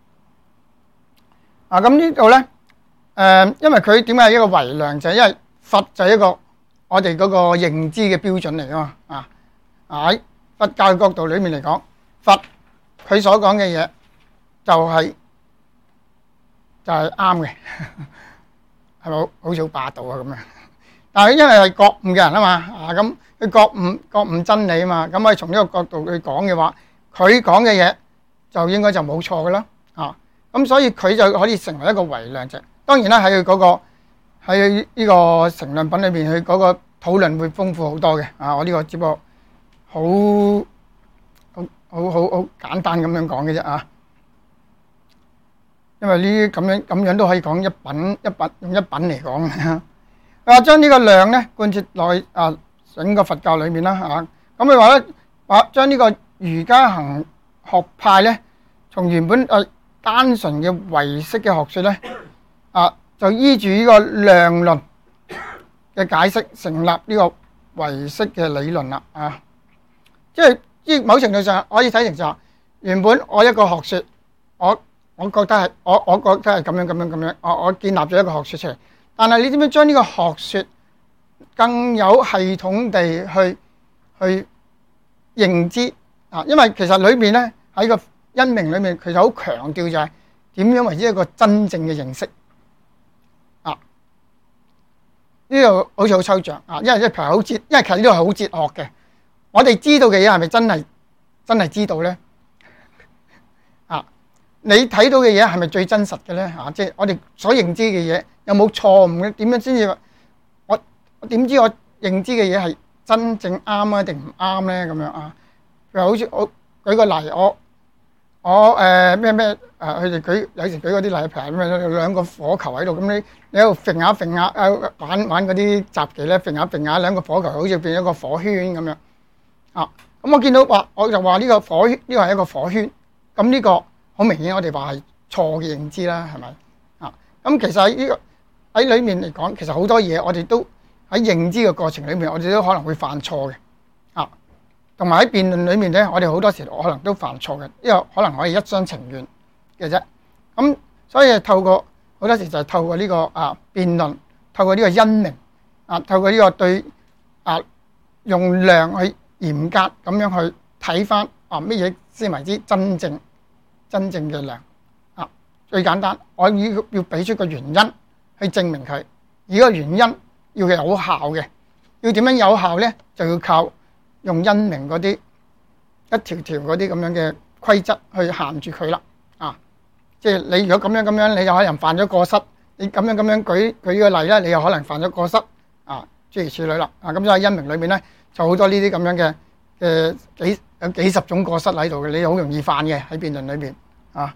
啊咁呢度咧，誒、呃，因為佢點解係一個唯量者？因為佛就係一個我哋嗰個認知嘅標準嚟噶嘛啊！喺佛教角度裏面嚟講，佛佢所講嘅嘢就係、是、就係啱嘅，係咪好好似好霸道啊咁樣？但係因為係覺悟嘅人啊嘛，啊咁佢覺悟覺悟真理啊嘛，咁可以從呢個角度去講嘅話，佢講嘅嘢就應該就冇錯嘅啦，啊咁所以佢就可以成為一個唯量者。當然啦，喺佢嗰個喺呢個成量品裏邊，佢嗰個討論會豐富好多嘅。啊，我呢個只不過好好好好好簡單咁樣講嘅啫啊，因為呢啲咁樣咁樣都可以講一品一品用一品嚟講嘅。啊，將呢個量咧貫徹落去啊，整個佛教裏面啦嚇。咁佢話咧，把將呢個瑜伽行學派咧，從原本誒單純嘅唯識嘅學説咧，啊就依住呢個量論嘅解釋，成立呢個唯識嘅理論啦啊。即係依某程度上可以睇成就係原本我一個學説，我我覺得係我我覺得係咁樣咁樣咁樣，我我建立咗一個學説出嚟。但係你點樣將呢個學説更有系統地去去認知啊？因為其實裏面咧喺個因明裏面，其實好強調就係點樣為之一個真正嘅認識啊？呢度好似好抽象啊，因為即係譬如好哲，因為其實呢度係好哲學嘅。我哋知道嘅嘢係咪真係真係知道咧？啊，你睇到嘅嘢係咪最真實嘅咧？啊，即係我哋所認知嘅嘢。有冇錯誤嘅？點樣先至我我點知我認知嘅嘢係真正啱啊定唔啱咧？咁樣啊，譬如好似我舉個例，我我誒咩咩誒，佢哋舉有時舉嗰啲例，譬如咩有兩個火球喺度，咁你你喺度揈下揈下誒玩玩嗰啲雜技咧，揈下揈下兩個火球好似變咗個火圈咁樣啊。咁我見到話，我就話呢個火圈呢個係一個火圈，咁呢個好明顯我哋話係錯嘅認知啦，係咪啊？咁其實喺呢個喺裏面嚟講，其實好多嘢我哋都喺認知嘅過程裏面，我哋都可能會犯錯嘅啊。同埋喺辯論裏面咧，我哋好多時可能都犯錯嘅，因為可能我哋一廂情願嘅啫。咁所以透過好多時就係透過呢個啊辯論，透過呢個因明啊，透過呢個對啊用量去嚴格咁樣去睇翻啊乜嘢先為之真正真正嘅量啊。最簡單，我要要俾出個原因。去證明佢，而個原因要有效嘅，要點樣有效咧？就要靠用因明嗰啲一條條嗰啲咁樣嘅規則去限住佢啦。啊，即係你如果咁樣咁樣，你就可能犯咗過失；你咁樣咁樣舉舉個例咧，你又可能犯咗過失。啊，諸如此類啦。啊，咁所以因明裏面咧就好多呢啲咁樣嘅嘅幾有幾十種過失喺度嘅，你好容易犯嘅喺辯論裏邊。啊，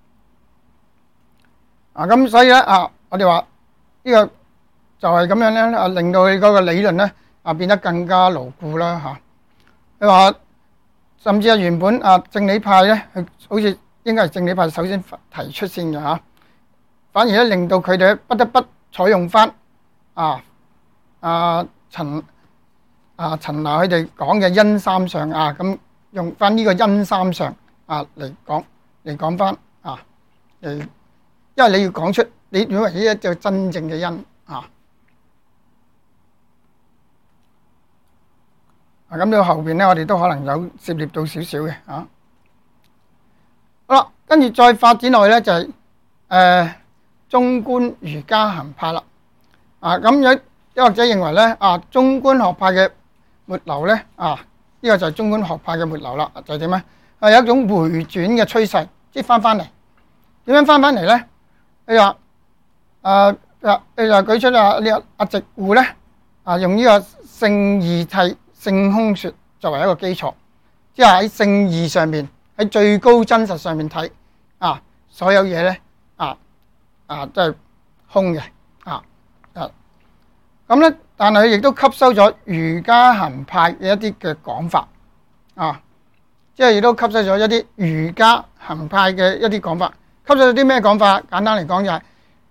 啊咁所以咧啊，我哋話。呢個就係咁樣咧，啊令到佢嗰個理論咧啊變得更加牢固啦嚇。你話甚至係原本啊正理派咧，係好似應該係正理派首先提出先嘅嚇，反而咧令到佢哋不得不採用翻啊啊陳啊陳拿佢哋講嘅因三相啊，咁用翻呢個因三相啊嚟講嚟講翻啊嚟，因為你要講出。你以為呢一個真正嘅因啊？ 啊，咁到後邊咧，我哋都可能有涉獵到少少嘅啊。好啦，跟住再發展落去咧，就係、是、誒、呃、中觀瑜伽行派啦。啊，咁有有學者認為咧，啊中觀學派嘅末流咧，啊呢、這個就係中觀學派嘅末流啦，就係點咧？係有一種回轉嘅趨勢，即係翻翻嚟。點樣翻翻嚟咧？你話誒誒，你就舉出啊呢阿直護咧，啊用呢個聖義諦性空說作為一個基礎，即係喺聖義上面，喺最高真實上面睇啊，所有嘢咧啊啊都係空嘅啊啊咁咧，但係佢亦都吸收咗瑜伽行派嘅一啲嘅講法啊，即係亦都吸收咗一啲瑜伽行派嘅一啲講法。吸收咗啲咩講法？簡單嚟講就係、是、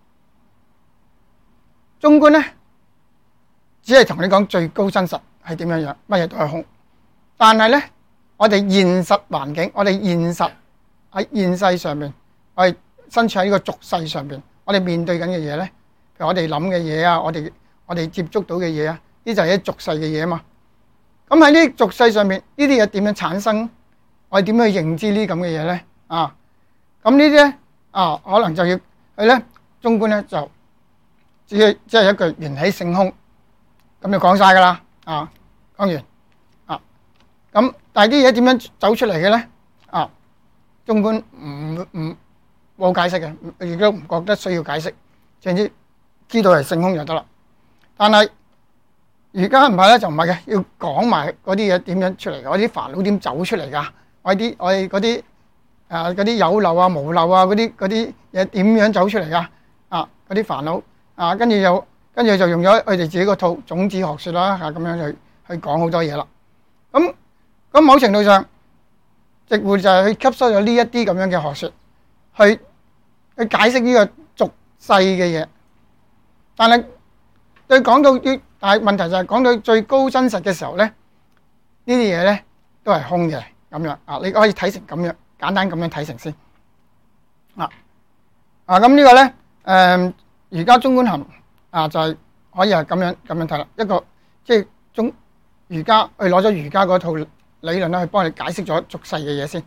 中觀咧，只係同你講最高真實係點樣樣，乜嘢都係空。但係咧，我哋現實環境，我哋現實喺現世上面，我哋身處喺呢個俗世上邊，我哋面對緊嘅嘢咧，譬如我哋諗嘅嘢啊，我哋我哋接觸到嘅嘢啊，呢就係啲俗世嘅嘢啊嘛。咁喺呢俗世上面，呢啲嘢點樣產生？我哋點樣去認知呢咁嘅嘢咧？啊，咁呢啲咧？啊，可能就要佢咧，中觀咧就只係即係一句緣起性空，咁就講晒噶啦。啊，講完啊，咁但係啲嘢點樣走出嚟嘅咧？啊，中觀唔唔冇解釋嘅，亦都唔覺得需要解釋，總之知道係性空就得啦。但係瑜伽行派咧就唔係嘅，要講埋嗰啲嘢點樣出嚟，嗰啲煩惱點走出嚟噶，我啲我哋嗰啲。啊！嗰啲有漏啊、無漏啊，嗰啲嗰啲嘢點樣走出嚟噶？啊！嗰啲煩惱啊，跟住又跟住就用咗佢哋自己個套種子學説啦，嚇咁樣去去講好多嘢啦。咁咁某程度上，直護就係去吸收咗呢一啲咁樣嘅學説，去去解釋呢個俗世嘅嘢。但係對講到要，但係問題就係講到最高真實嘅時候咧，呢啲嘢咧都係空嘅咁樣啊！你可以睇成咁樣。簡單咁樣睇成先啊啊！咁呢個咧誒，瑜伽中觀行啊，就係可以係咁樣咁樣睇啦。一個即係中瑜伽，去攞咗瑜伽嗰套理論咧，去幫你解釋咗俗世嘅嘢先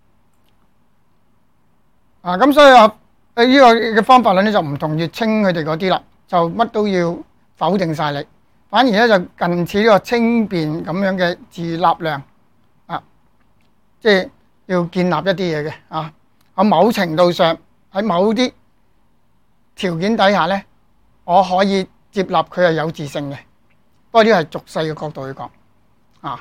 啊。咁所以話誒呢個嘅方法論咧就唔同月稱佢哋嗰啲啦，就乜都要否定晒你，反而咧就近似呢個稱辯咁樣嘅自立量啊，即係。要建立一啲嘢嘅啊，喺某程度上喺某啲條件底下咧，我可以接納佢係有自性嘅。不過呢個係俗世嘅角度去講啊。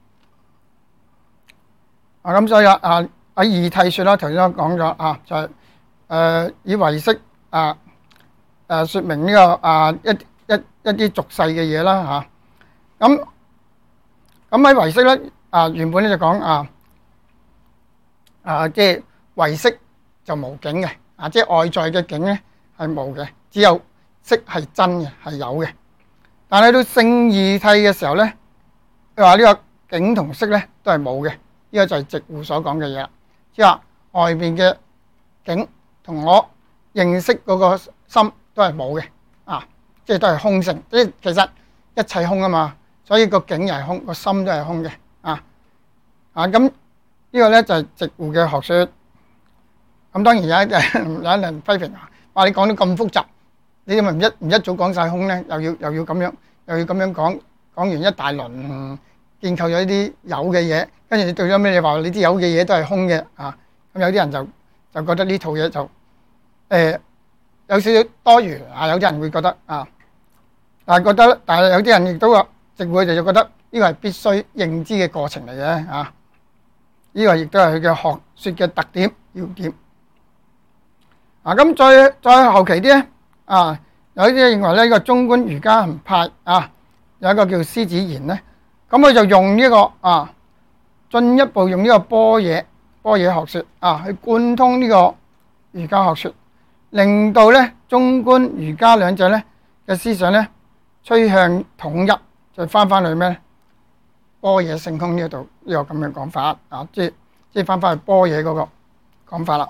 啊咁所以啊喺義諦説啦，頭先都講咗啊，就係、是、誒、呃、以唯識啊誒説明呢、這個啊一一一啲俗世嘅嘢啦嚇。咁咁喺唯識咧啊原本咧就講啊。啊，即係唯識就無境嘅，啊，即係外在嘅境咧係無嘅，只有識係真嘅，係有嘅。但係到聖義諦嘅時候咧，佢話呢個境同識咧都係冇嘅，呢、這個就係直護所講嘅嘢啦。即係話外邊嘅境同我認識嗰個心都係冇嘅，啊，即係都係空性。即係其實一切空啊嘛，所以個境又係空，個心都係空嘅，啊啊咁。呢個咧就係直護嘅學説，咁當然有一有一人批評話你講得咁複雜，你點解唔一唔一早講晒空咧？又要又要咁樣又要咁樣講，講完一大輪建構咗啲有嘅嘢，跟住你對咗咩？你話你啲有嘅嘢都係空嘅啊？咁有啲人就就覺得呢套嘢就誒、呃、有少少多餘啊！有啲人會覺得啊，但係覺得，但係有啲人亦都話直護就就覺得呢個係必須認知嘅過程嚟嘅啊。呢個亦都係佢嘅學説嘅特點要點啊！咁再再後期啲咧啊，有啲認為咧呢個中觀瑜伽行派啊，有一個叫獅子賢咧，咁佢就用呢、這個啊進一步用呢個般若般若學説啊去貫通呢個瑜伽學説，令到咧中觀瑜伽兩者咧嘅思想咧趨向統一，就翻翻去咩咧？般若性空呢度呢個咁嘅講法啊，即係即係翻翻去般若嗰個講法啦。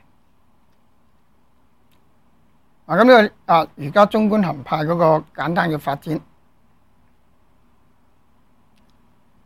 啊，咁呢個啊瑜伽中觀行派嗰個簡單嘅發展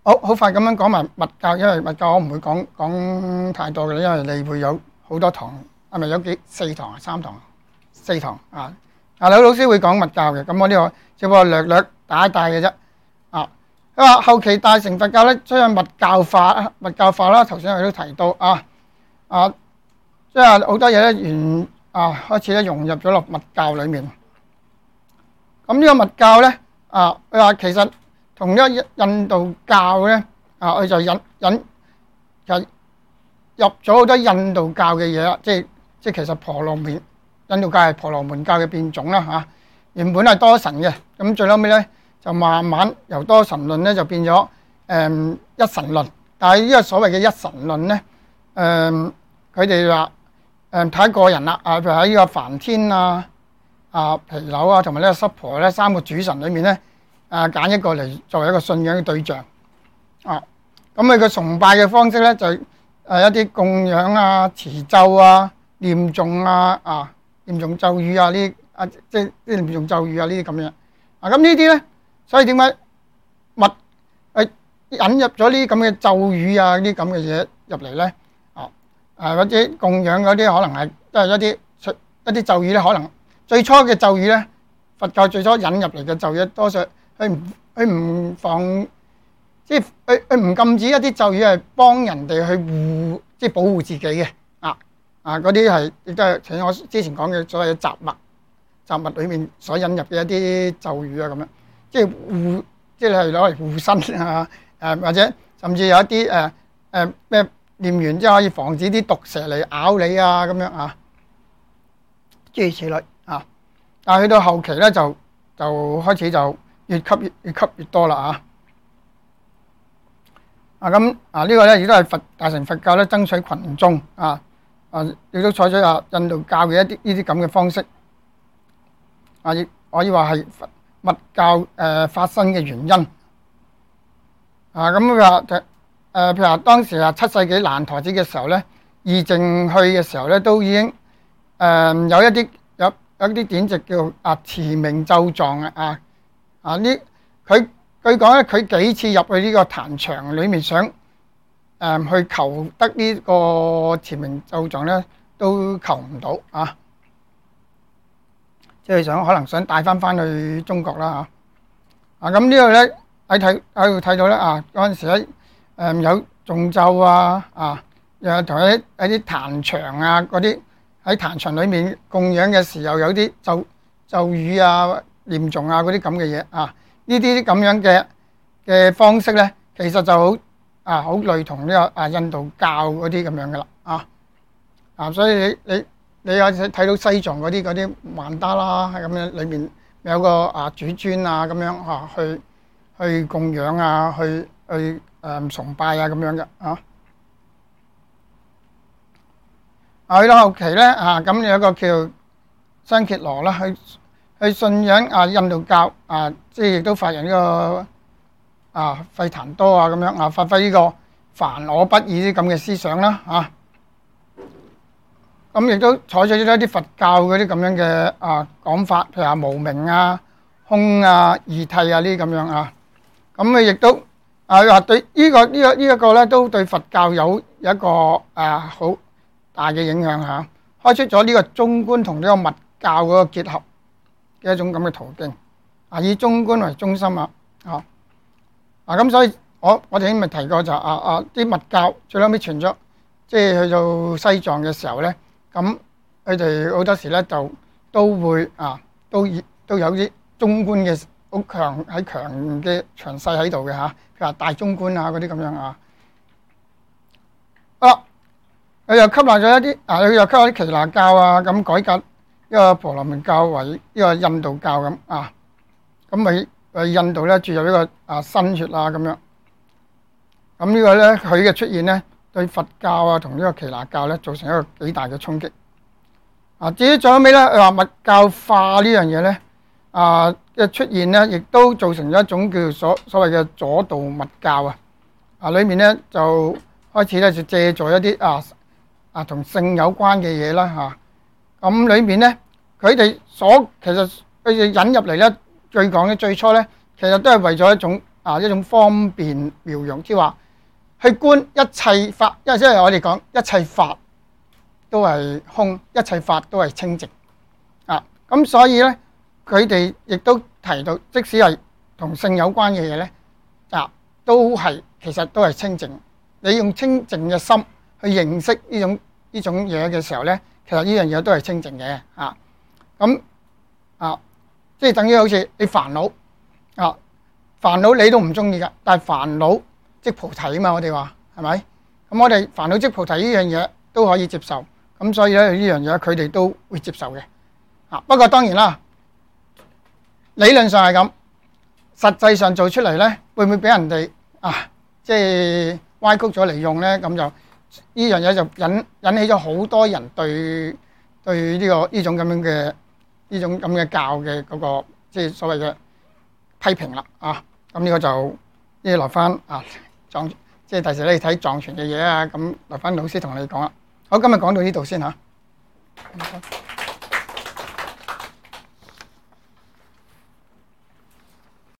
好好快咁樣講埋密教，因為密教我唔會講講太多嘅，因為你會有好多堂，係咪有幾四堂啊？三堂、四堂啊？啊，劉老師會講密教嘅，咁我呢個只不過略略帶一帶嘅啫。啊，佢話後期大乘佛教咧，將密教化，密教化啦。頭先我都提到啊啊，即係好多嘢咧，原啊開始咧融入咗落密教裡面。咁呢個密教咧啊，佢話其實同呢個印度教咧啊，佢就引引就入咗好多印度教嘅嘢啦，即係即係其實婆羅門印度教係婆羅門教嘅變種啦嚇。原本係多神嘅，咁最後尾咧就慢慢由多神論咧就變咗誒一神論。但係呢個所謂嘅一神論咧，誒佢哋話誒睇個人啦，啊譬如喺呢個梵天啊、啊毗樓啊同埋呢個濕婆咧三個主神裏面咧，啊揀一個嚟作為一個信仰嘅對象啊。咁佢嘅崇拜嘅方式咧就誒一啲供養啊、持咒啊、念誦啊、啊念誦咒語啊呢啊即係啲念誦咒語啊呢啲咁樣啊。咁呢啲咧，所以點解密誒引入咗呢啲咁嘅咒語啊呢啲咁嘅嘢入嚟咧？啊誒或者供養嗰啲可能係都係一啲一啲咒語咧，可能最初嘅咒語咧，佛教最初引入嚟嘅咒語，多數佢唔佢唔放，即係佢佢唔禁止一啲咒語係幫人哋去護，即係保護自己嘅啊啊嗰啲係亦都係，似我之前講嘅所謂嘅雜物雜物裏面所引入嘅一啲咒語啊咁樣，即係護，即係攞嚟護身啊誒，或者甚至有一啲誒誒咩念完之後可以防止啲毒蛇嚟咬你啊咁樣啊，諸如此類啊。但係去到後期咧，就就開始就越吸越越吸越多啦啊！啊咁啊，呢個咧亦都係佛大乘佛教咧爭取群眾啊啊，亦都採取啊印度教嘅一啲呢啲咁嘅方式啊，亦可以話係密教誒、呃、發生嘅原因啊。咁佢話誒譬如話當時啊七世紀蘭陀寺嘅時候咧，義淨去嘅時候咧，都已經誒、呃、有一啲有有一啲典籍叫啊持名咒狀啊啊啊呢佢。據講咧，佢幾次入去呢個壇場裏面想誒、嗯、去求得呢個持名咒狀咧，都求唔到啊！即係想可能想帶翻翻去中國啦嚇啊！咁呢度咧喺睇喺度睇到咧啊，嗰陣時咧誒有誦咒啊啊，又同喺喺啲壇場啊嗰啲喺壇場裏面供養嘅時候有啲咒咒語啊、念誦啊嗰啲咁嘅嘢啊。呢啲咁樣嘅嘅方式咧，其實就好啊，好類同呢個啊印度教嗰啲咁樣嘅啦啊啊，所以你你你有睇到西藏嗰啲嗰啲曼達啦，咁樣裏面有個啊主尊啊咁樣啊，去去供養啊，去去誒崇拜啊咁樣嘅啊。啊，去到後期咧啊，咁有一個叫桑羯羅啦，去。去信仰啊印度教啊，即係亦都發揚呢個啊吠檀多啊咁樣啊，發揮呢個凡我不二啲咁嘅思想啦嚇。咁亦都採取咗一啲佛教嗰啲咁樣嘅啊講法，譬如話無明啊、空啊、二諦啊呢啲咁樣啊。咁佢亦都啊話對呢個呢個呢一個咧，都對佛教有有一個啊好大嘅影響嚇，開出咗呢個中觀同呢個密教嗰個結合嘅一種咁嘅途徑啊，以中觀為中心啊，啊啊咁，所以我我哋咪提過就啊啊啲密教最後尾傳咗，即係去到西藏嘅時候咧，咁佢哋好多時咧就都會啊，都都有啲中觀嘅好強喺強嘅強勢喺度嘅嚇，譬如話大中觀啊嗰啲咁樣啊，啊佢又吸納咗一啲啊，佢又吸納啲耆那教啊，咁改革呢個婆羅門教為呢個印度教咁啊，咁咪喺印度咧注入呢個啊新血啊咁樣，咁呢個咧佢嘅出現咧對佛教啊同呢個耆那教咧造成一個幾大嘅衝擊啊。至於最後尾咧話密教化呢樣嘢咧啊嘅出現咧，亦都造成咗一種叫所所謂嘅左道密教啊啊，裡面咧就開始咧就借助一啲啊啊同性有關嘅嘢啦嚇。咁裏面咧，佢哋所其實佢哋引入嚟咧，據講咧最初咧，其實都係為咗一種啊一種方便妙用，即係話去觀一切法，因為即係我哋講一切法都係空，一切法都係清淨啊。咁所以咧，佢哋亦都提到，即使係同性有關嘅嘢咧，啊都係其實都係清淨。你用清淨嘅心去認識呢種呢種嘢嘅時候咧，其實呢樣嘢都係清淨嘅啊。咁啊，即係等於好似你煩惱啊，煩惱你都唔中意噶，但係煩惱即菩提啊嘛，我哋話係咪？咁我哋煩惱即菩提呢樣嘢都可以接受，咁所以咧呢樣嘢佢哋都會接受嘅啊。不過當然啦，理論上係咁，實際上做出嚟咧，會唔會俾人哋啊即係歪曲咗嚟用咧？咁就呢樣嘢就引引起咗好多人對對呢個呢種咁樣嘅呢種咁嘅教嘅嗰個即係所謂嘅批評啦啊！咁呢個就呢留翻啊藏即係第時你睇藏傳嘅嘢啊，咁留翻老師同你講啦。好，今日講到呢度先嚇。